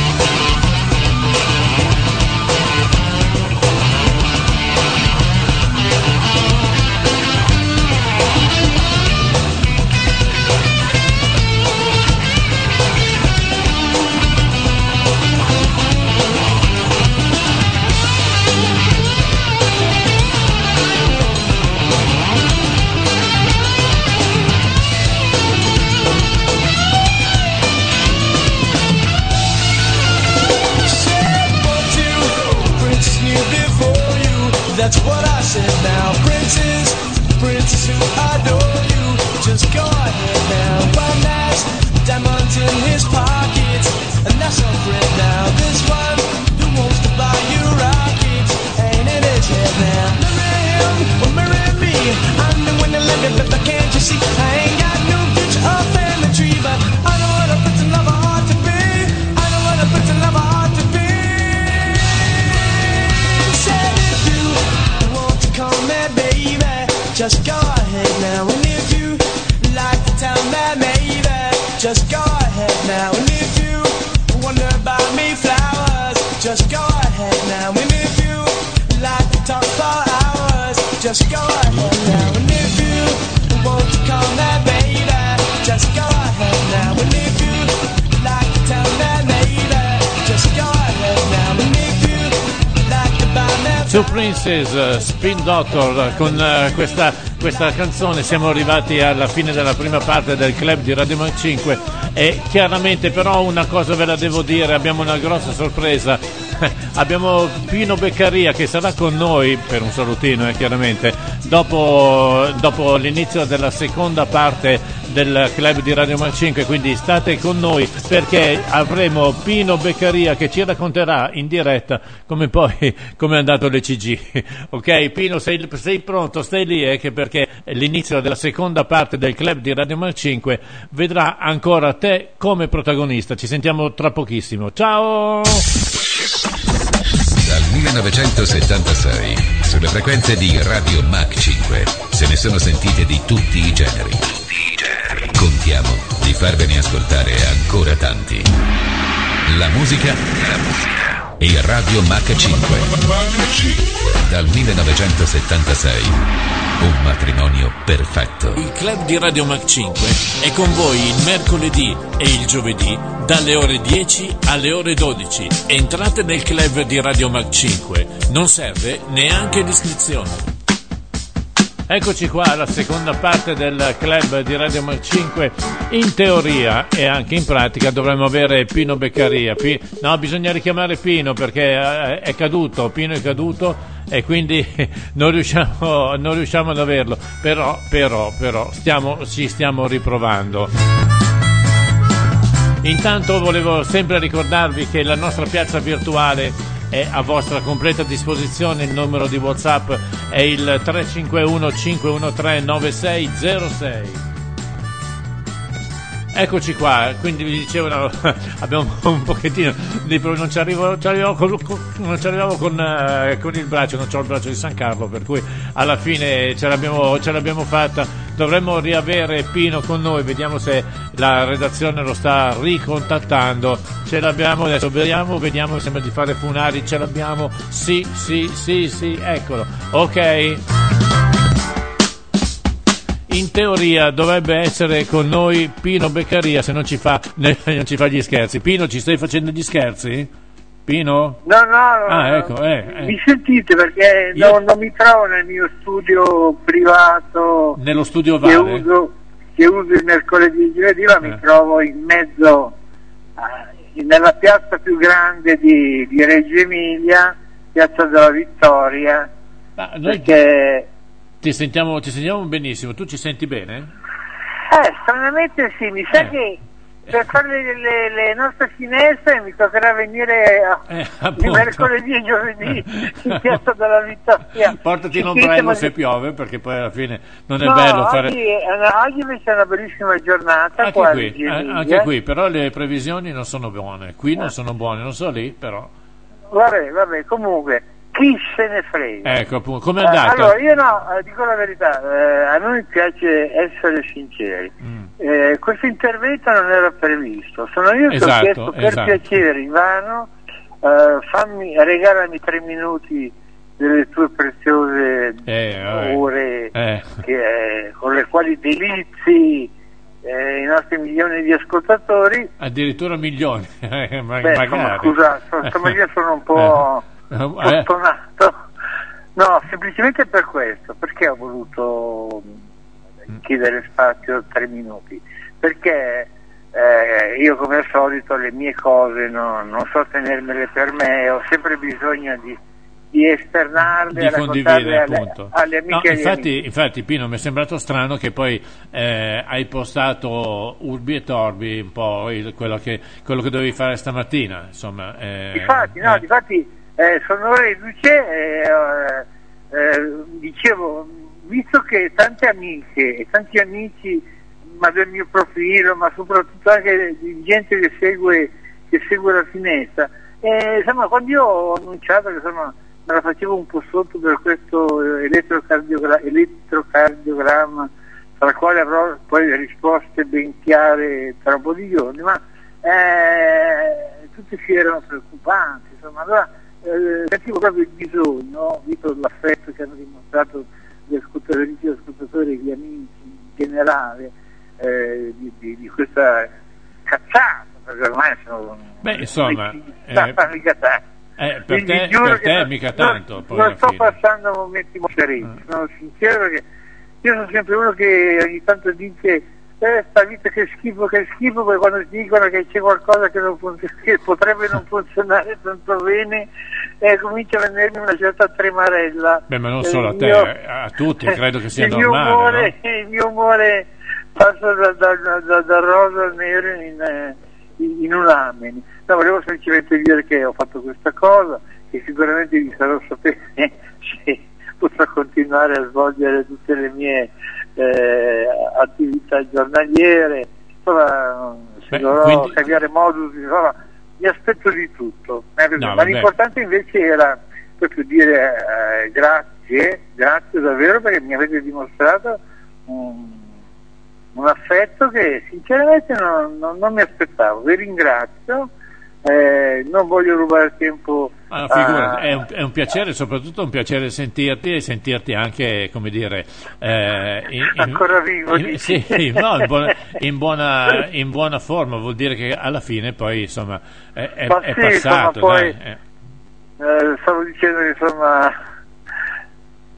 That's what I said now. Princess who adore you, just go ahead now. One has diamonds in his pockets, and that's a friend now. This one who wants to buy you rockets, ain't in his head now. Marry him or marry me, I'm the one that live it, but can't you see? I ain't got no future or family tree, but I know what a pretty lover ought to be. I know what a pretty lover ought to be. Call me baby, just go ahead now. And if you like to tell me maybe, just go ahead now. And if you wanna buy me flowers, just go ahead now. And if you like to talk for hours, just go ahead now. And if you want to call me baby, just go ahead now. And if you like to tell me maybe, just go ahead now. And if you like to buy me Two Princes, Spin Doctor, con questa canzone siamo arrivati alla fine della prima parte del club di Radio Mac 5 e chiaramente però una cosa ve la devo dire, abbiamo una grossa sorpresa. Abbiamo Pino Beccaria che sarà con noi per un salutino chiaramente dopo l'inizio della seconda parte del club di Radio Mac 5, quindi state con noi perché avremo Pino Beccaria che ci racconterà in diretta come è andato l'ECG. Ok Pino, sei pronto? Stai lì perché l'inizio della seconda parte del club di Radio Mac 5 vedrà ancora te come protagonista. Ci sentiamo tra pochissimo, ciao. Dal 1976 sulle frequenze di Radio Mac 5 se ne sono sentite di tutti i generi. Contiamo di farvene ascoltare ancora tanti. La musica e Radio Mac 5. Dal 1976 un matrimonio perfetto. Il club di Radio Mac 5 è con voi il mercoledì e il giovedì dalle ore 10 alle ore 12. Entrate nel club di Radio Mac 5, non serve neanche l'iscrizione. Eccoci qua alla seconda parte del club di Radio Mac 5. In teoria e anche in pratica dovremmo avere Pino Beccaria. No, bisogna richiamare Pino perché è caduto, Pino è caduto e quindi non riusciamo ad averlo. Però ci stiamo riprovando. Intanto volevo sempre ricordarvi che la nostra piazza virtuale è a vostra completa disposizione. Il numero di WhatsApp è il 351 513 9606. Eccoci qua, quindi vi dicevo, abbiamo un pochettino di non ci arrivavo con il braccio, non c'ho il braccio di San Carlo, per cui alla fine ce l'abbiamo fatta. Dovremmo riavere Pino con noi, vediamo se la redazione lo sta ricontattando. Ce l'abbiamo adesso, vediamo, sembra di fare Funari, ce l'abbiamo, sì, eccolo, ok. In teoria dovrebbe essere con noi Pino Beccaria, se non ci fa gli scherzi. Pino, ci stai facendo gli scherzi? Pino? No. Ecco, Mi sentite perché non mi trovo nel mio studio privato. Nello studio Vale? Che uso il mercoledì e il giovedì, ma mi trovo in mezzo, nella piazza più grande di Reggio Emilia, Piazza della Vittoria. Ma noi perché... Ti sentiamo benissimo, tu ci senti bene? Stranamente sì, mi sa che per fare le nostre finestre mi toccherà venire il mercoledì e giovedì in Piazza della Vittoria. Portati l'ombrello se piove, perché poi alla fine non è bello fare... Oggi invece è una bellissima giornata anche qui, però le previsioni non sono buone, qui non sono buone, non so lì, però... Vabbè, comunque... Chi se ne frega? Ecco, appunto, com'è andata? Allora, io dico la verità, a noi piace essere sinceri. Questo intervento non era previsto, sono io che ho chiesto per piacere, Ivano, regalami 3 minuti delle tue preziose ore con le quali delizi i nostri milioni di ascoltatori. Addirittura milioni. Insomma, scusa, stamattina sono un po'... fortunato. No, semplicemente per questo, perché ho voluto chiedere spazio 3 minuti, perché io come al solito le mie cose non so tenermele per me, ho sempre bisogno di esternarle, di condividere appunto alle amiche e agli amici. Infatti Pino, mi è sembrato strano che poi hai postato Urbi e Torbi un po' quello che dovevi fare stamattina, insomma. Difatti sono reduce, dicevo, visto che tante amiche e tanti amici, ma del mio profilo, ma soprattutto anche di gente che segue la finestra, insomma, quando io ho annunciato che me la facevo un po' sotto per questo elettrocardiogramma, tra il quale avrò poi le risposte ben chiare tra un po' di giorni, ma tutti si erano preoccupanti, insomma, allora sentivo proprio il bisogno, visto l'affetto che hanno dimostrato gli ascoltatori e gli amici in generale, di questa cacciata, perché ormai sono insomma per te mica tanto. Non sto passando momenti molto sereni, sono sincero, perché io sono sempre uno che ogni tanto dice sta vita che schifo, poi quando ti dicono che c'è qualcosa che potrebbe non funzionare tanto bene, comincia a venirmi una certa tremarella. Ma non solo a te, a tutti, credo che sia normale. Il mio umore passa da rosa al nero in un amen. No, volevo semplicemente dire che ho fatto questa cosa, che sicuramente vi sarò sapere se potrò continuare a svolgere tutte le mie attività giornaliere, insomma, se dovrò cambiare modus, insomma, mi aspetto di tutto. Ma l'importante invece era proprio dire grazie davvero, perché mi avete dimostrato un affetto che sinceramente non mi aspettavo. Vi ringrazio. Non voglio rubare tempo. È un piacere, soprattutto un piacere sentirti e sentirti anche, come dire, ancora vivo. In buona forma, vuol dire che alla fine poi insomma è passato. Insomma, poi, stavo dicendo che insomma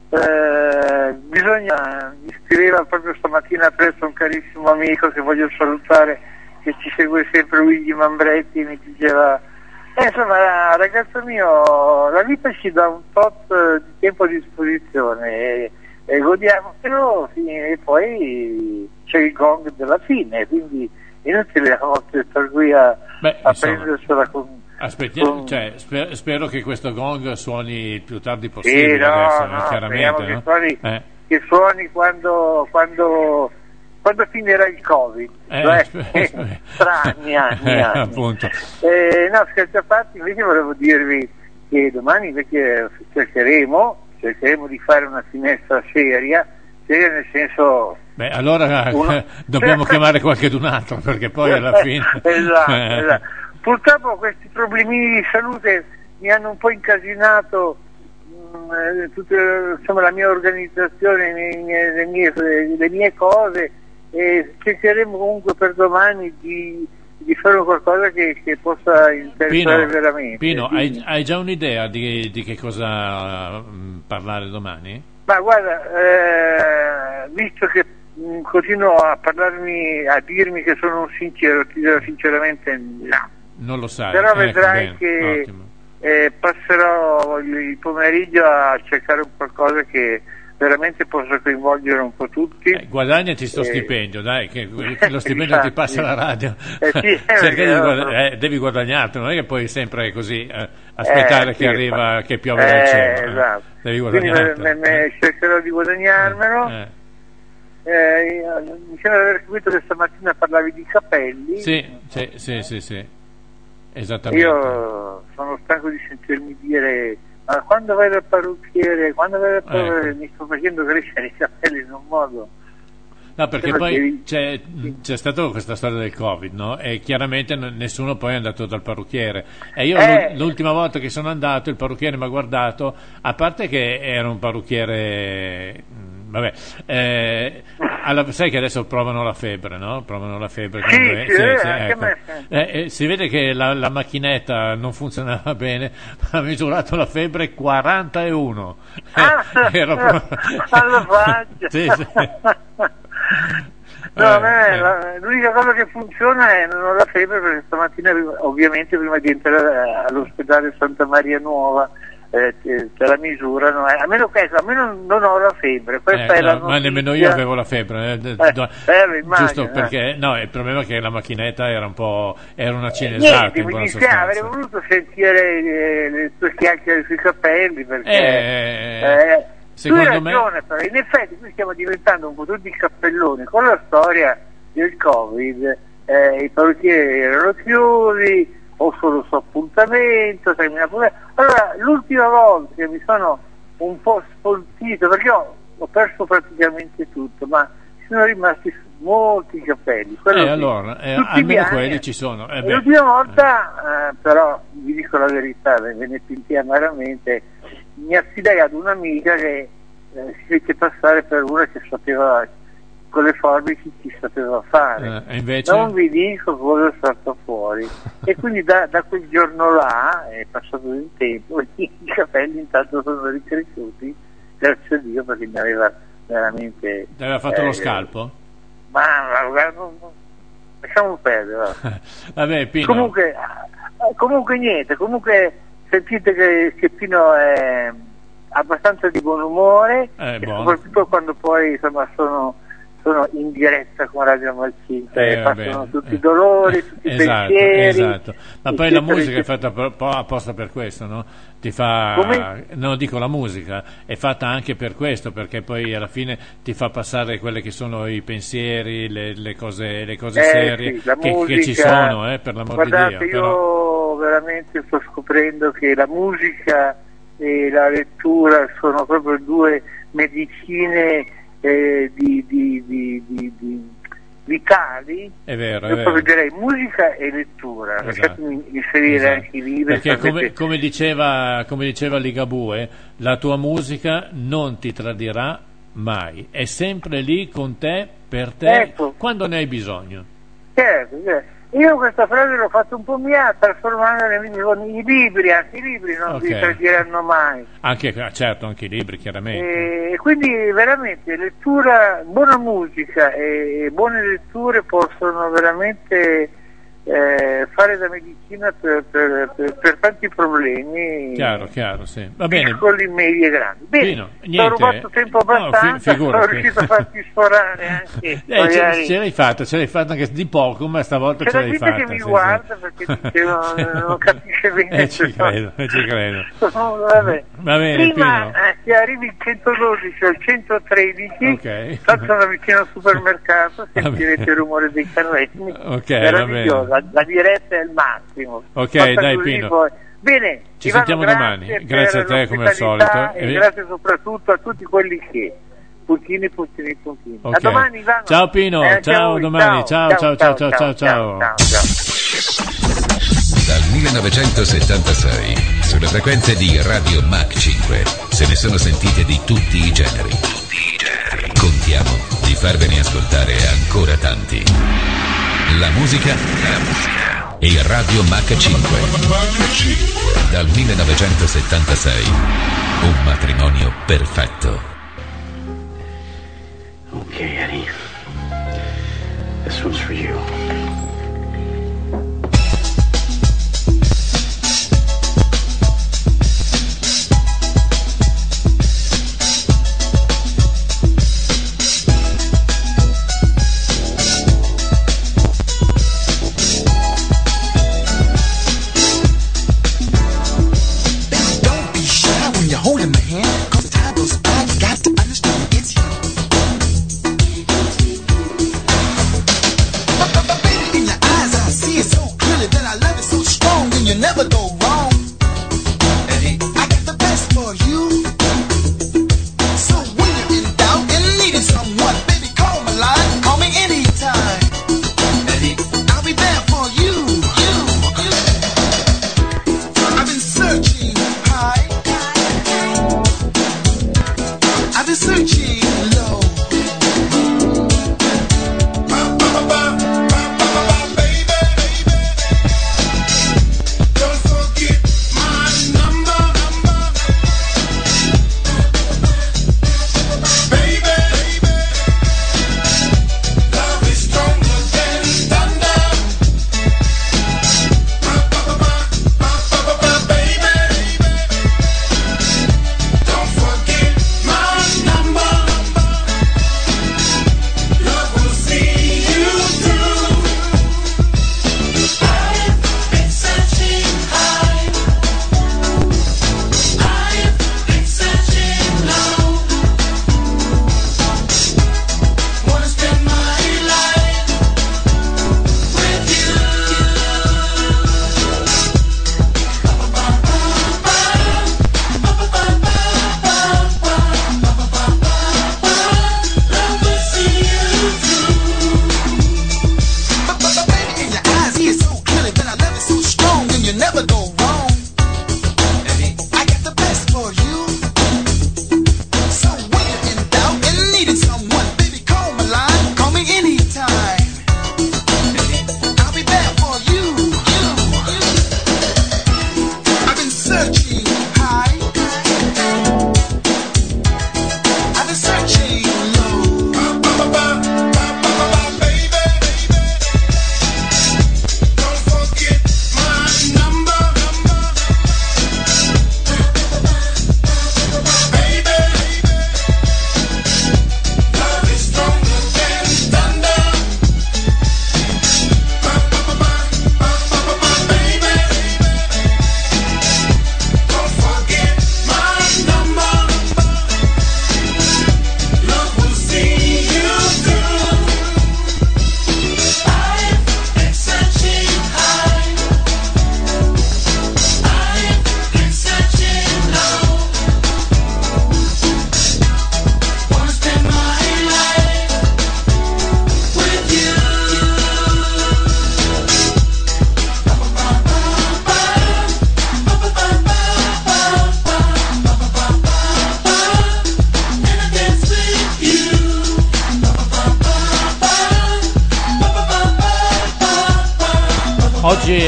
mi scriveva proprio stamattina presso un carissimo amico che voglio salutare, che ci segue sempre, Luigi Mambretti, mi diceva insomma ragazzo mio, la vita ci dà un tot di tempo a disposizione e godiamocelo e poi c'è il gong della fine, quindi inutile a volte star qui a prendersela con... Aspettiamo, spero che questo gong suoni il più tardi possibile, adesso, chiaramente, che suoni quando finirà il Covid, tra anni. Appunto. No, scherzi a parte, invece volevo dirvi che domani invece cercheremo di fare una finestra seria nel senso... allora dobbiamo chiamare qualcun altro, perché poi alla fine... esatto. Purtroppo questi problemini di salute mi hanno un po' incasinato insomma, la mia organizzazione, le mie cose, e cercheremo comunque per domani di fare qualcosa che possa interessare veramente. Pino, hai già un'idea di che cosa parlare domani? Ma guarda, visto che continuo a dirmi che sono un sincero, ti dirò sinceramente no. Non lo sai. Però vedrai che passerò il pomeriggio a cercare un qualcosa che veramente possa coinvolgere un po' tutti. Guadagnati sto stipendio, dai, che lo stipendio esatto, ti passa la radio. Sì, devi guadagnartelo, non è che puoi sempre così aspettare che arriva, che piove dal cielo. Esatto. Devi guadagnartelo. Cercherò di guadagnarmelo. Mi sembra di aver capito che stamattina parlavi di capelli. Sì. Esattamente. Io sono stanco di sentirmi dire: ma quando vai dal parrucchiere, mi sto facendo crescere i capelli in un modo. No, perché poi c'è stata questa storia del Covid, no? E chiaramente nessuno poi è andato dal parrucchiere. E io l'ultima volta che sono andato, il parrucchiere mi ha guardato, a parte che era un parrucchiere... sai che adesso provano la febbre, no? Provano la febbre. Si vede che la macchinetta non funzionava bene, ha misurato la febbre 41. Alla faccia. L'unica cosa che funziona è non ho la febbre, perché stamattina ovviamente prima di entrare all'ospedale Santa Maria Nuova te la misurano, a meno non ho la febbre, questa è la notizia. Ma nemmeno io avevo la febbre, giusto perché il problema è che la macchinetta era una cinesata. Mi dispiace, avrei voluto sentire le tue chiacchiere sui capelli, perché secondo tu hai ragione, però in effetti qui stiamo diventando un po' tutti cappelloni con la storia del Covid. I parrucchieri erano chiusi o solo su appuntamento. Allora, l'ultima volta che mi sono un po' sfoltito, perché ho perso praticamente tutto, ma sono rimasti molti capelli. Allora, almeno quelli ci sono. L'ultima volta, però, vi dico la verità, ve ne pentii amaramente, mi affidai ad un'amica che si fece passare per una che sapeva, con le forbici ci sapeva fare, invece... non vi dico cosa è stato fuori. E quindi da quel giorno là è passato del tempo, i capelli intanto sono ricresciuti, grazie a Dio, perché mi aveva veramente... Ti aveva fatto lo scalpo? Ma lasciamo perdere. Vabbè, Pino. Comunque niente, sentite che Pino è abbastanza di buon umore, soprattutto quando poi insomma sono in diretta con Radio Malcinta e passano tutti i dolori, tutti i pensieri. Esatto. Ma poi la musica è fatta apposta per questo, no? Ti fa, no, dico, la musica è fatta anche per questo, perché poi alla fine ti fa passare quelle che sono i pensieri, le cose serie che ci sono, per l'amor di Dio. Guardate, io veramente sto scoprendo che la musica e la lettura sono proprio due medicine vitali. È vero. Proprio direi musica e lettura. Lasciatemi inserire anche i libri, perché come diceva Ligabue, la tua musica non ti tradirà mai, è sempre lì con te, per te, quando ne hai bisogno. Certo. Io questa frase l'ho fatta un po' mia, trasformandola con i libri, anche i libri non vi tradiranno mai. Certo, anche i libri, chiaramente. E quindi veramente lettura, buona musica e buone letture possono veramente fare da medicina per tanti problemi. Chiaro, sì. Va bene. Piccoli, medi e grandi. Bene, Pino, ho rubato tempo abbastanza, sono riuscito a farti sforare anche. Ce l'hai fatta anche di poco, ma stavolta ce l'hai fatta. C'è la gente che mi guarda perché non capisce bene. Ci credo. Vabbè. Va bene, prima che arrivi il 112 o il 113, sono vicino al supermercato, sentirete il rumore dei carretti. Meraviglioso. La diretta è il massimo. Dai Pino. Poi. Bene, ci sentiamo domani. Grazie a te come al solito. E grazie soprattutto a tutti quelli che puntini. A domani, Ivano. Ciao Pino, ciao domani. Ciao. Dal 1976 sulle frequenze di Radio Mach 5 se ne sono sentite di tutti i generi. Contiamo di farvene ascoltare ancora tanti. La musica e Radio Mach 5 dal 1976 un matrimonio perfetto. Okay, Eddie, this one's for you. Holding my hand, cause the time goes by, you got to understand it's you. Baby,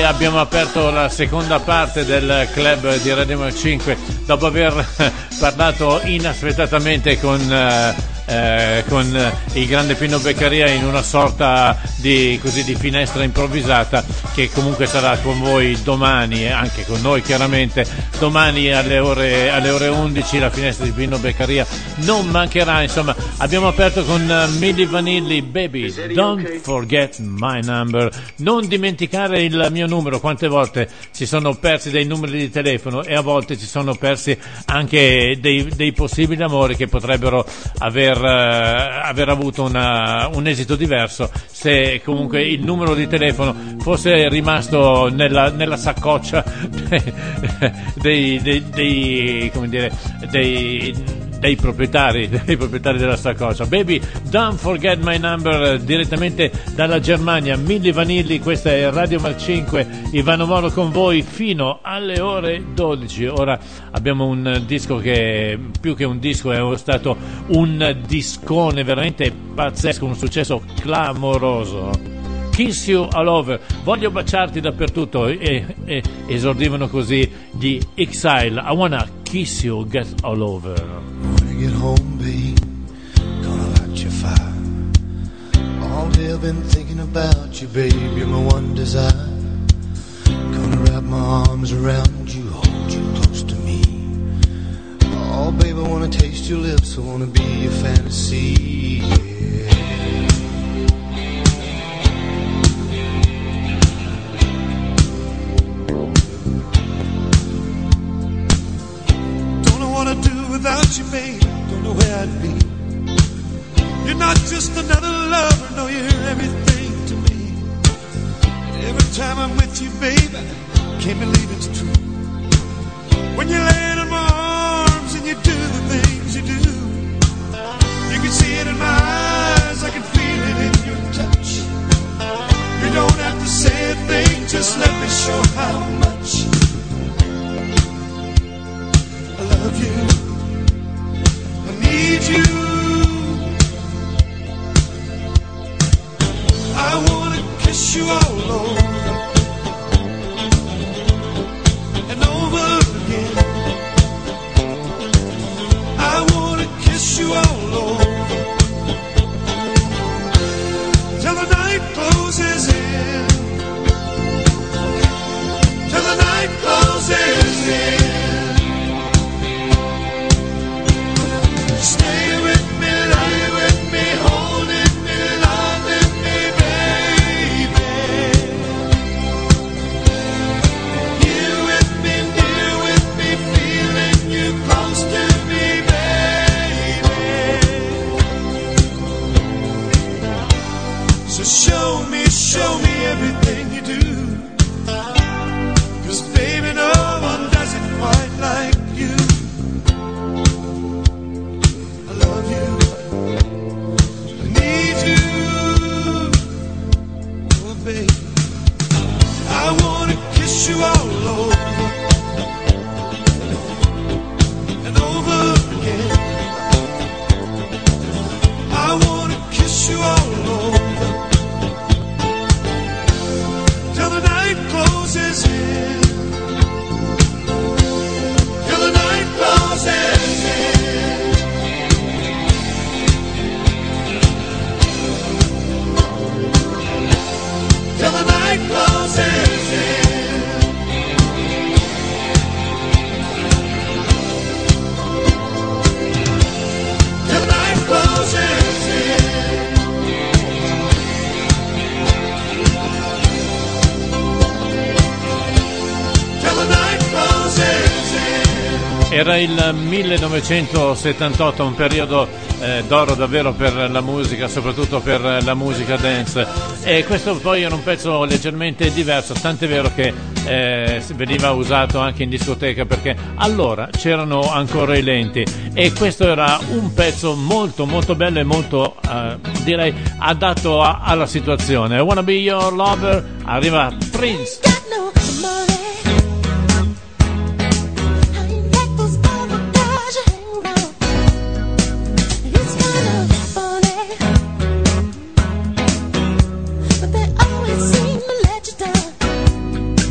e abbiamo aperto la seconda parte del club di Radio Mac 5 dopo aver parlato inaspettatamente con il grande Pino Beccaria in una sorta di finestra improvvisata che comunque sarà con voi domani e anche con noi chiaramente domani alle ore 11. La finestra di Pino Beccaria non mancherà. Insomma, abbiamo aperto con Milli Vanilli, Baby Don't Forget My Number, non dimenticare il mio numero. Quante volte si sono persi dei numeri di telefono e a volte si sono persi anche dei possibili amori che potrebbero aver avuto un esito diverso se comunque il numero di telefono fosse rimasto nella saccoccia dei proprietari della saccoccia. Baby Don't Forget My Number, direttamente dalla Germania, Milli Vanilli. Questa è Radio Mac 5, Ivano Moro con voi fino alle ore 12. Ora abbiamo un disco che più che un disco è stato un discone veramente pazzesco, un successo clamoroso. Kiss You All Over, voglio baciarti dappertutto, e esordivano così gli Exile. I wanna kiss you, get all over. When I get home, babe, gonna light your fire. All day I've been thinking about you, babe, you're my one desire. Gonna wrap my arms around you, hold you close to me. Oh, babe, I wanna taste your lips, I wanna be your fantasy, yeah. Without you, babe, don't know where I'd be. You're not just another lover, no, you're everything to me. Every time I'm with you, babe, I can't believe it's true. When you land in my arms and you do the things you do, you can see it in my eyes, I can feel it in your touch. You don't have to say a thing, just let me show how much I love you. Need you. I wanna kiss you all over and over again. I wanna kiss you all over till the night closes in. Till the night closes in. Stay with me, lie with me, holding me, loving me, baby. Here with me, near with me, feeling you close to me, baby. So show me everything you do. 'Cause baby, no one does it quite like you. You all over and over again. I wanna kiss you all over till the night closes in. Till the night closes in. Till the night closes in. Era il 1978, un periodo d'oro davvero per la musica, soprattutto per la musica dance, e questo poi era un pezzo leggermente diverso, tant'è vero che veniva usato anche in discoteca perché allora c'erano ancora i lenti, e questo era un pezzo molto molto bello e molto direi adatto alla situazione. I Wanna Be Your Lover, arriva Prince. But they always seem to let you down.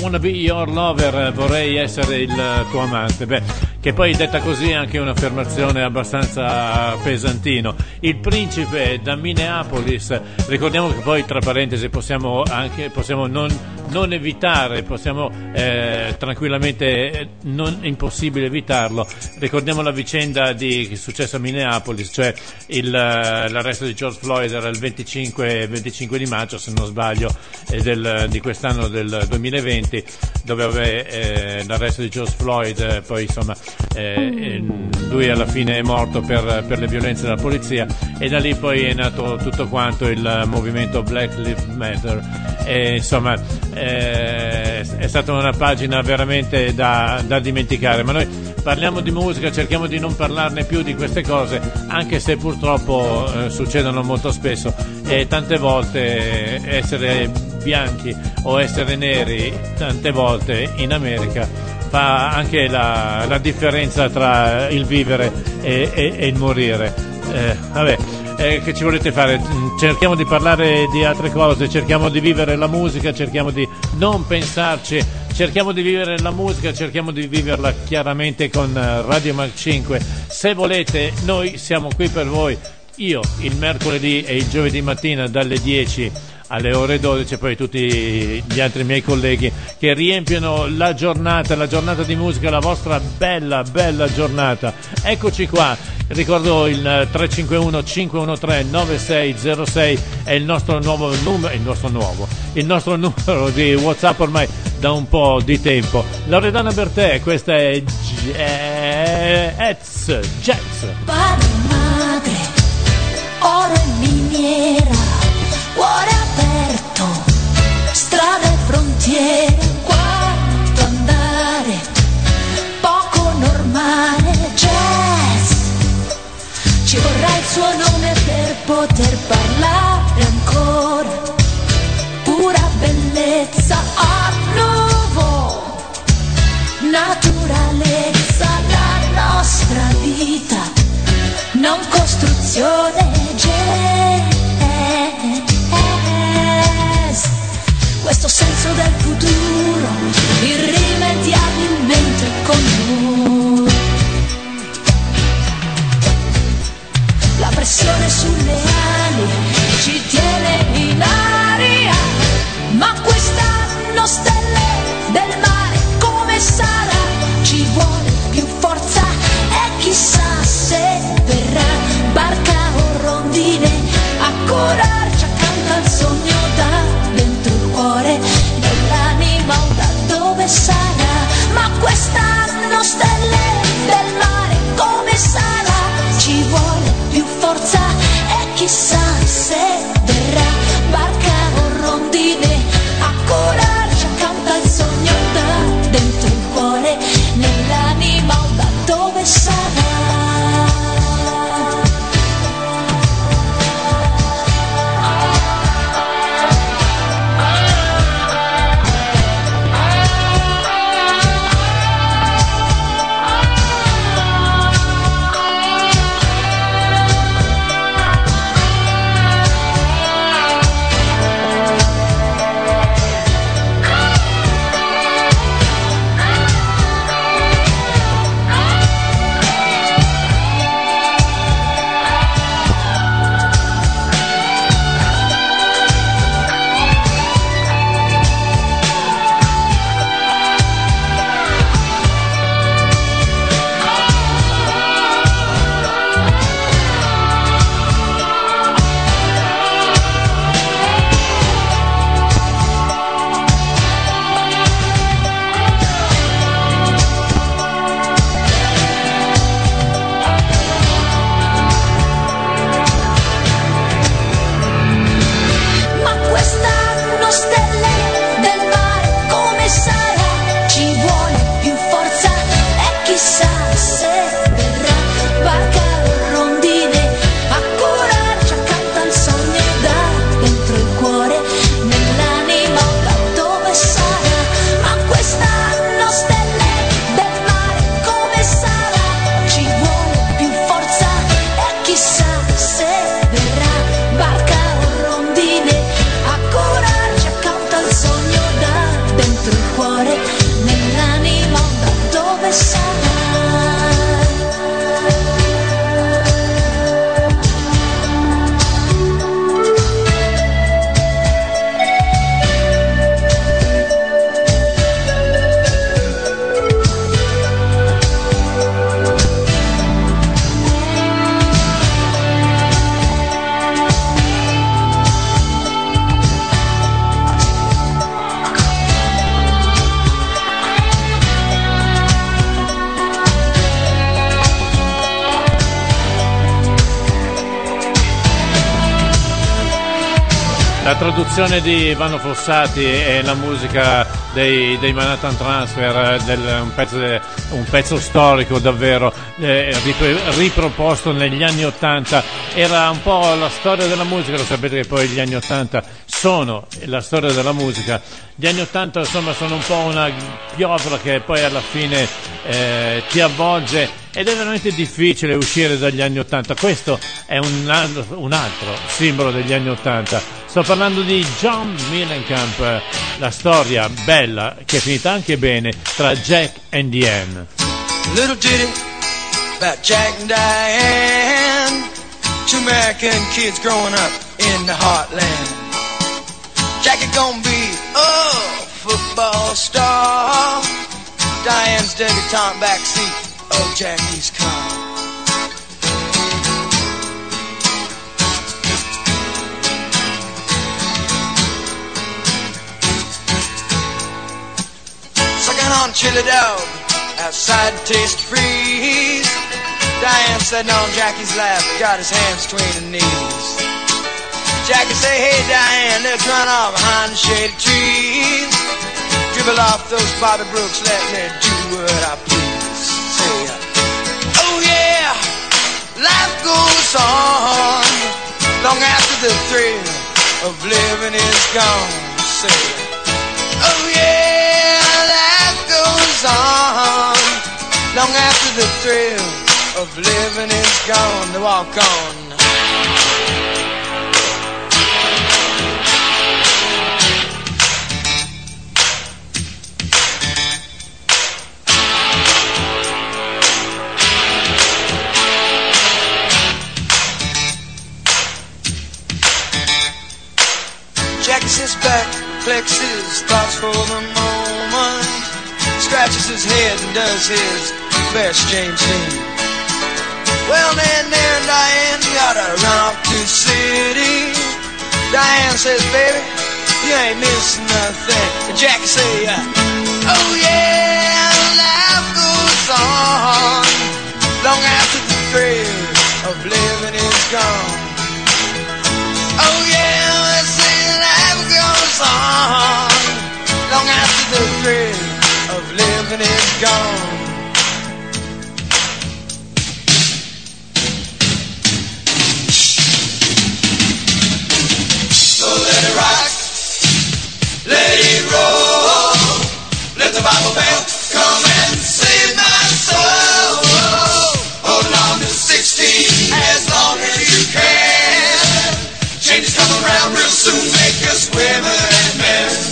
wanna be your lover, vorrei essere il tuo amante. Beh, che poi detta così è anche un'affermazione abbastanza pesantino. Il principe da Minneapolis, ricordiamo che poi tra parentesi possiamo non evitare, possiamo tranquillamente, non è impossibile evitarlo, ricordiamo la vicenda che è successa a Minneapolis, cioè l'arresto di George Floyd era il 25 di maggio, se non sbaglio, di quest'anno del 2020, dove l'arresto di George Floyd, poi insomma lui alla fine è morto per le violenze della polizia, e da lì poi è nato tutto quanto il movimento Black Lives Matter, e insomma è stata una pagina veramente da dimenticare. Ma noi parliamo di musica, cerchiamo di non parlarne più di queste cose, anche se purtroppo succedono molto spesso, e tante volte essere bianchi o essere neri tante volte in America fa anche la differenza tra il vivere e il morire. Vabbè, che ci volete fare? Cerchiamo di parlare di altre cose, cerchiamo di vivere la musica, cerchiamo di non pensarci, cerchiamo di vivere la musica, cerchiamo di viverla chiaramente con Radio Mach 5. Se volete, noi siamo qui per voi, io il mercoledì e il giovedì mattina dalle 10 alle ore 12, poi tutti gli altri miei colleghi che riempiono la giornata di musica, la vostra bella giornata. Eccoci qua, ricordo il 351 513 9606 è il nostro numero di WhatsApp ormai da un po' di tempo. Loredana Bertè, questa è Jazz. Padre, madre, oro e miniera, cuore aperto, strade e frontiere, quanto andare, poco normale, jazz. Ci vorrà il suo nome per poter parlare ancora, pura bellezza, art nouveau, naturalezza, la nostra vita, non costruzione, jazz. Questo senso del futuro irrimediabilmente con noi. La pressione sulle ali ci tiene in aria, ma quest'anno stelle del mare come sarà? Ci vuole più forza e chissà se verrà barca o rondine a curarci accanto al sogno da dentro il cuore, nell'anima o da dove sarà? Ma quest'anno stelle del mare come sarà? Ci vuole più forza e chissà se verrà barca o rondine a curarci accanto al sogno da dentro il cuore, nell'anima o da dove sarà? La traduzione di Vanno Fossati e la musica dei Manhattan Transfer, un pezzo storico davvero, riproposto negli anni '80. Era un po' la storia della musica, lo sapete che poi gli anni '80 sono la storia della musica. Gli anni '80 insomma sono un po' una piovra che poi alla fine ti avvolge, ed è veramente difficile uscire dagli anni '80. Questo è un altro simbolo degli anni '80. Sto parlando di John Mellencamp, la storia bella che è finita anche bene tra Jack and Diane. Little ditty about Jack and Diane, two American kids growing up in the heartland. Jackie gonna be a football star, Diane's debutante backseat of Jackie's car. Sucking on chili dog outside Taste Freeze, Diane sitting on Jackie's lap, got his hands between her knees. Jackie say, hey Diane, let's run off behind the shady trees, dribble off those Bobby Brooks, let me do what I please. Say, oh yeah, life goes on long after the thrill of living is gone. Say, oh yeah, life goes on long after the thrill of living is gone. To walk on. Jackie sits back, flexes thoughts for the moment, scratches his head and does his best James Dean. Well then there Diane gotta run off to the city. Diane says, baby, you ain't missing nothing. And Jackie say, oh yeah, life goes on long after the thrill of living is gone. Oh yeah, let's say life goes on long after the thrill of living is gone. So let it rock, let it roll, let the Bible belt come and save my soul. Hold on to 16 as long as you can. Changes come around real soon, make us women and men.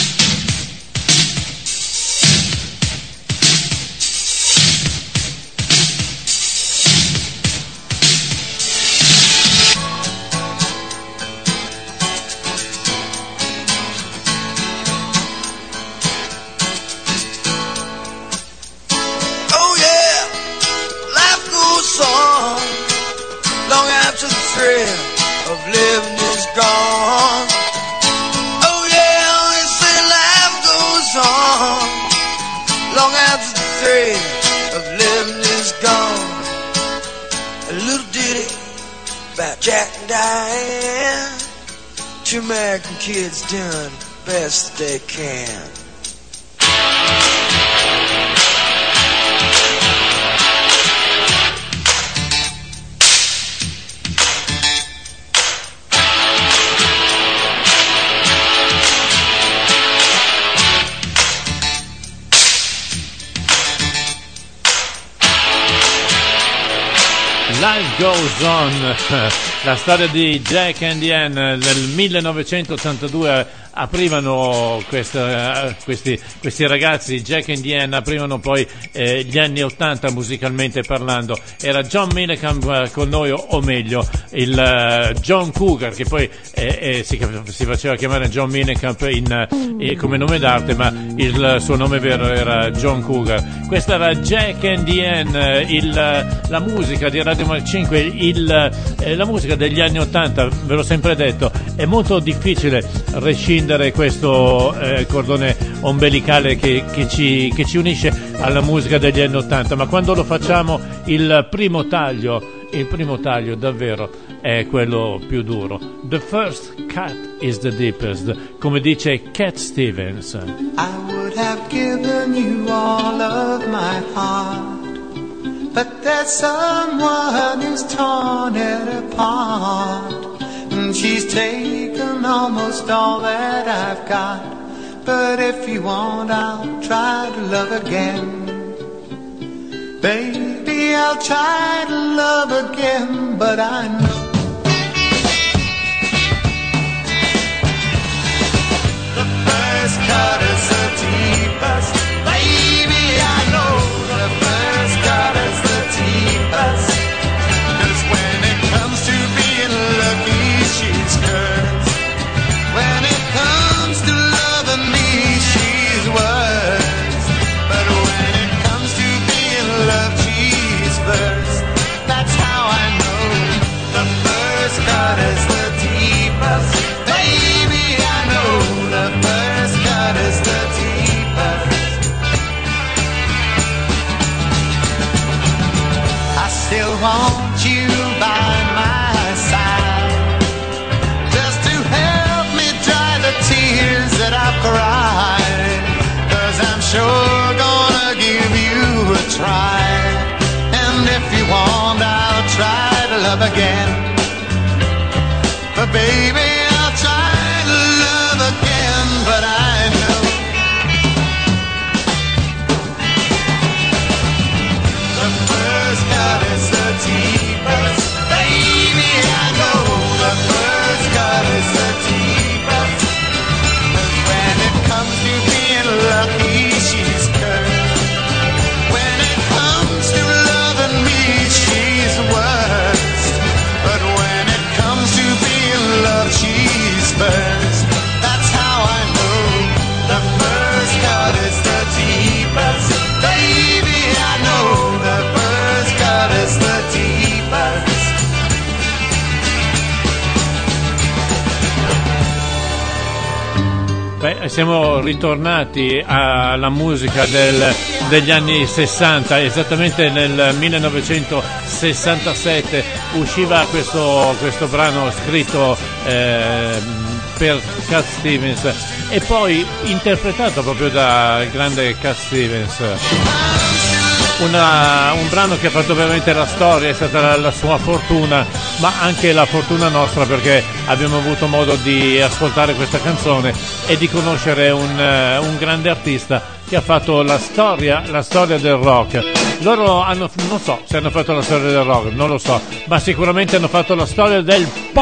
Oh yeah, life goes on long after the thrill of living is gone. Oh yeah, they say life goes on long after the thrill of living is gone. A little ditty about Jack and Diane, two American kids doing the best they can. Life Goes On, la storia di Jack and Diane. Nel 1982 aprivano questi ragazzi, Jack and Diane, aprivano poi gli anni 80 musicalmente parlando. Era John Mellencamp con noi, o meglio il John Cougar, che poi si faceva chiamare John Mellencamp come nome d'arte, ma il suo nome vero era John Cougar. Questa era Jack and Diane, la musica di Radio Mark 5, la musica degli anni 80. Ve l'ho sempre detto, è molto difficile rescindere questo cordone ombelicale che ci unisce alla musica degli anni 80, ma quando lo facciamo il primo taglio il primo taglio davvero è quello più duro. The first cut is the deepest, come dice Cat Stevens. I would have given you all of my heart, but there's someone who's torn it apart, and she's taken almost all that I've got. But if you want, I'll try to love again. Baby, I'll try to love again, but I know the first cut is the deepest. Baby, I know the first cut is the deepest. 'Cause when it comes to being lucky, she's cursed. When it comes to loving me, she's worst. But when it comes to being loved, she's first. That's how I know the first cut is the deepest. Baby, I know the first cut is the deepest. I still want you by my side, just to help me dry the tears that I've cried. 'Cause I'm sure gonna give you a try, and if you want, I'll try to love again. But baby, I'll try to love again, but I know the first cut is the deepest. Baby, I know the first cut is the deepest. 'Cause when it comes to being lucky, she's cursed. When it comes to loving me, she's worst. But when it comes to being loved, she's first. That's how I know the first cut is the deepest. Baby, I know the first cut is the deepest. Beh, siamo ritornati alla musica degli anni 60, esattamente nel 1967 usciva questo brano scritto per Cat Stevens e poi interpretato proprio da grande Cat Stevens. Un brano che ha fatto veramente la storia, è stata la sua fortuna, ma anche la fortuna nostra, perché abbiamo avuto modo di ascoltare questa canzone e di conoscere un grande artista che ha fatto la storia del rock. Loro hanno, non so se hanno fatto la storia del rock, non lo so, ma sicuramente hanno fatto la storia del pop.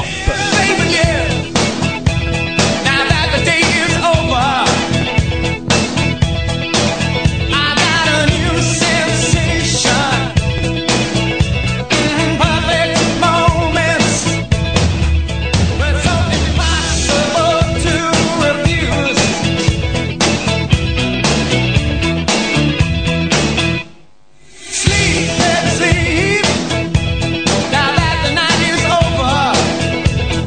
Sleep, now that the night is over.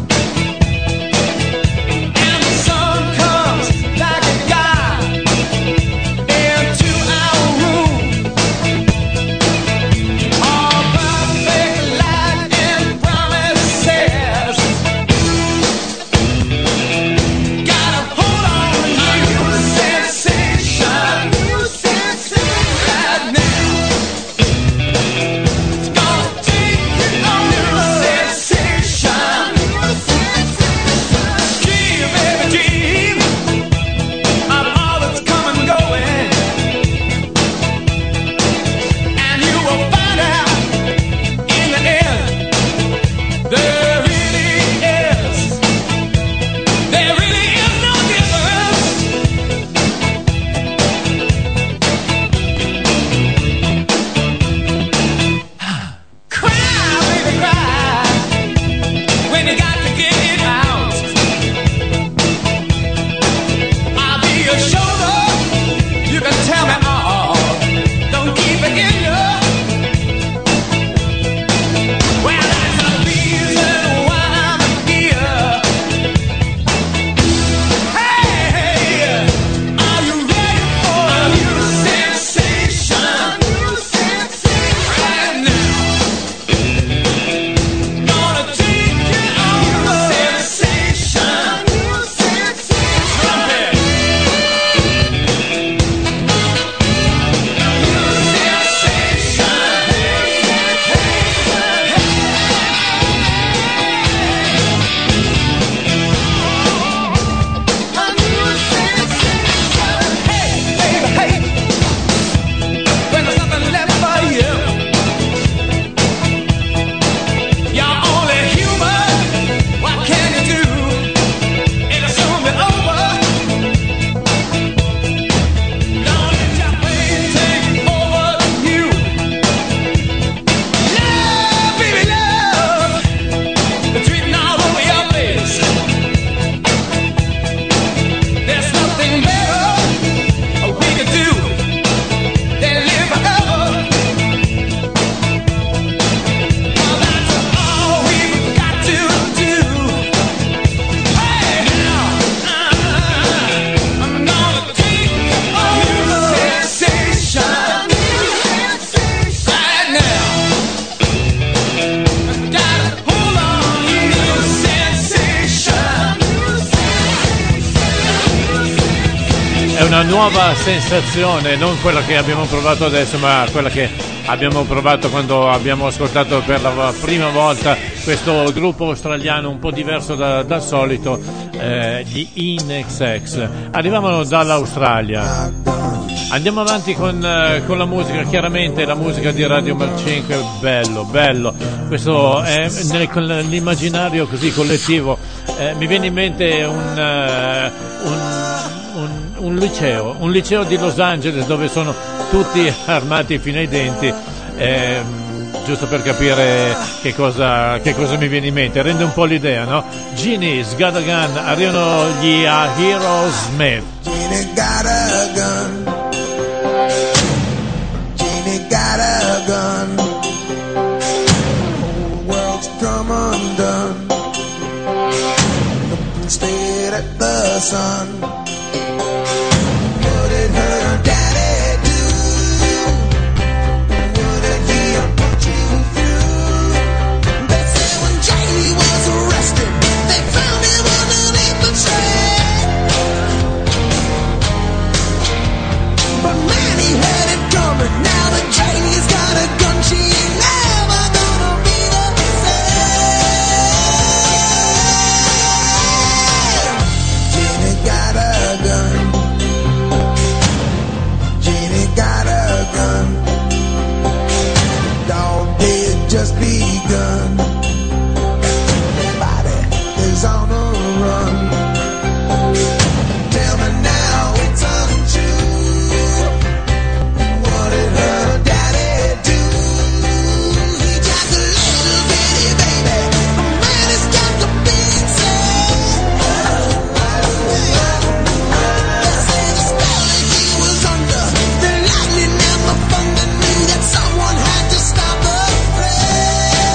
è una nuova sensazione, non quella che abbiamo provato adesso, ma quella che abbiamo provato quando abbiamo ascoltato per la prima volta questo gruppo australiano un po' diverso dal solito, gli In-XX. Arrivavano dall'Australia. Andiamo avanti con la musica, chiaramente la musica di Radio Mac 5, bello, questo è nell'immaginario così collettivo, mi viene in mente un liceo di Los Angeles dove sono tutti armati fino ai denti, giusto per capire che cosa mi viene in mente, rende un po' l'idea, no? Genie's Got a Gun, arrivano gli Aerosmith. Genie got a gun. Genie got a gun. Whole world's come undone. Looked and stared at the sun. What did her daddy do? What did he put you through? They said when Janie was arrested, they found him underneath the tree. But man, he had it coming. Now that Janie's got a gun, she ain't never gonna be the same. Janie got a gun. Janie got a gun. Dog day had just begun. Everybody is on the run. Tell me now it's untrue. What did her daddy do? He just a little bitty baby. A man has got the big say. They say the spell that he was under, the lightning and the thunder knew that someone had to stop the fray.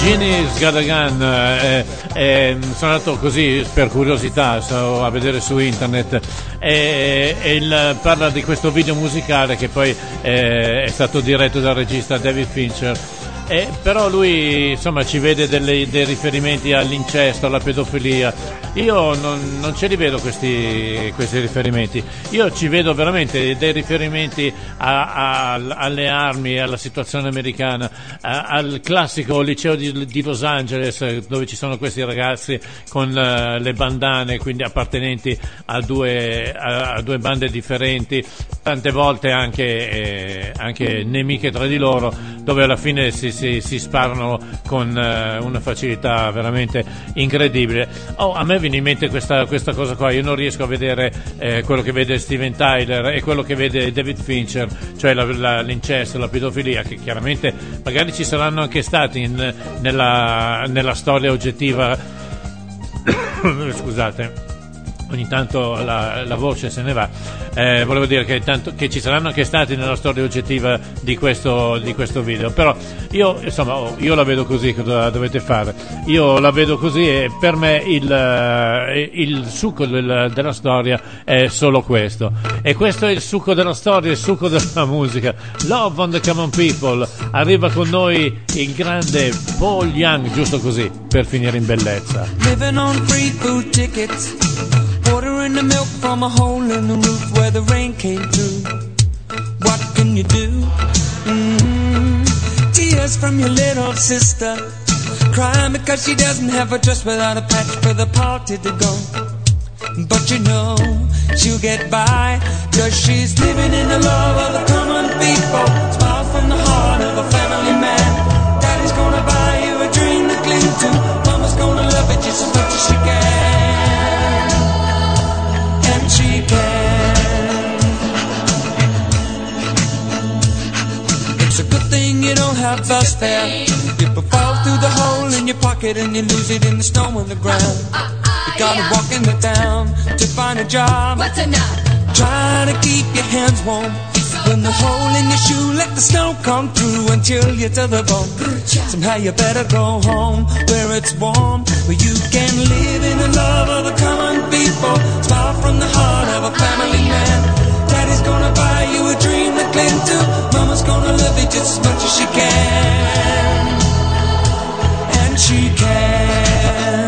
Genie's Got a Gun, sono andato così per curiosità a vedere su internet e parla di questo video musicale che poi è stato diretto dal regista David Fincher. Però lui insomma ci vede dei riferimenti all'incesto, alla pedofilia. Io non ce li vedo questi riferimenti. Io ci vedo veramente dei riferimenti alle armi, alla situazione americana, al classico liceo di Los Angeles, dove ci sono questi ragazzi con le bandane, quindi appartenenti a due bande differenti, tante volte anche nemiche tra di loro, dove alla fine si sparano con una facilità veramente incredibile. A me viene in mente questa cosa qua. Io non riesco a vedere quello che vede Steven Tyler e quello che vede David Fincher, cioè l'incesto, la pedofilia, che chiaramente magari ci saranno anche stati nella storia oggettiva. Scusate, ogni tanto la voce se ne va. Volevo dire che ci saranno anche stati nella storia oggettiva di questo video, però io la vedo così. Cosa dovete fare? Io la vedo così e per me il succo della storia è solo questo, e questo è il succo della storia, il succo della musica. Love on the Common People. Arriva con noi il grande Paul Young, giusto così per finire in bellezza. Living on free food tickets, ordering the milk from a hole in the roof where the rain came through. What can you do? Tears from your little sister, crying because she doesn't have a dress without a patch for the party to go. But you know she'll get by, 'cause she's living in the love of the common people. Smiles from the heart of a family man. Daddy's gonna buy you a dream to cling to. Mama's gonna love it just as much as she can. And she can. It's a good thing you don't have bus fare. If it falls through the hole in your pocket and you lose it in the snow on the ground, you gotta walk in the town to find a job. What's enough? Try to keep your hands warm. When the hole in your shoe, let the snow come through and chill you to the bone. Somehow you better go home where it's warm, where you can live in the love of the common people. Smile from the heart of a family man. Daddy's gonna buy you a dream to cling to. Mama's gonna love you just as much as she can. And she can.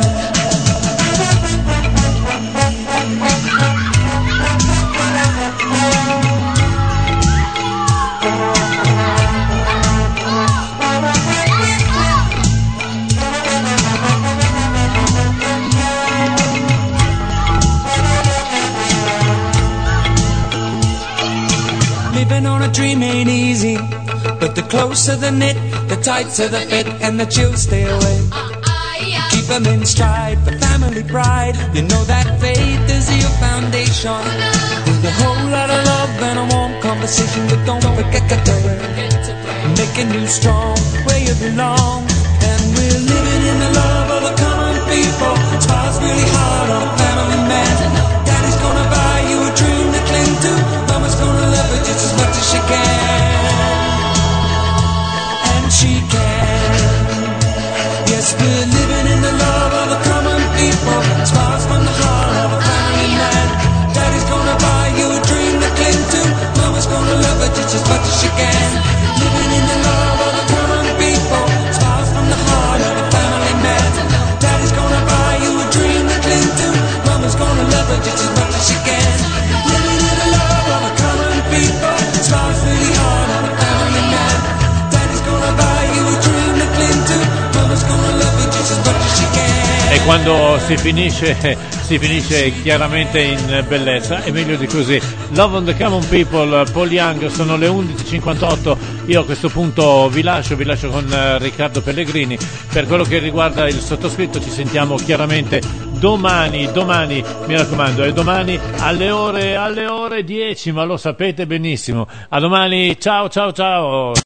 Living on a dream ain't easy, but the closer the knit, the tighter the fit, and the chills stay away. Keep them in stride for family pride. You know that faith is your foundation, with a whole lot of love and a warm conversation. But don't forget to pray, making you strong where you belong. And we're living in the love of the common people. Smiles really hard on a family man. Daddy's gonna buy you a dream to cling to. Mama's gonna love it just as much as she can. And she can. Yes, we're living in the love of the common people. Smiles from the heart of a family man. Daddy's gonna buy you a dream to cling to. Mama's gonna love it just as much as she can. Living in the love of the common people. Smiles from the heart of a family man. Daddy's gonna buy you a dream to cling to. Mama's gonna love it just as much as she can. Living in the love of the common people. Smiles really hard on a family man. Daddy's gonna buy you a dream to cling to. Mama's gonna love it just as much as she can. E quando si finisce chiaramente in bellezza, è meglio di così. Love on the Common People, Paul Young. Sono le 11.58. Io a questo punto vi lascio con Riccardo Pellegrini. Per quello che riguarda il sottoscritto ci sentiamo chiaramente domani, mi raccomando, è domani alle ore 10, ma lo sapete benissimo. A domani, ciao.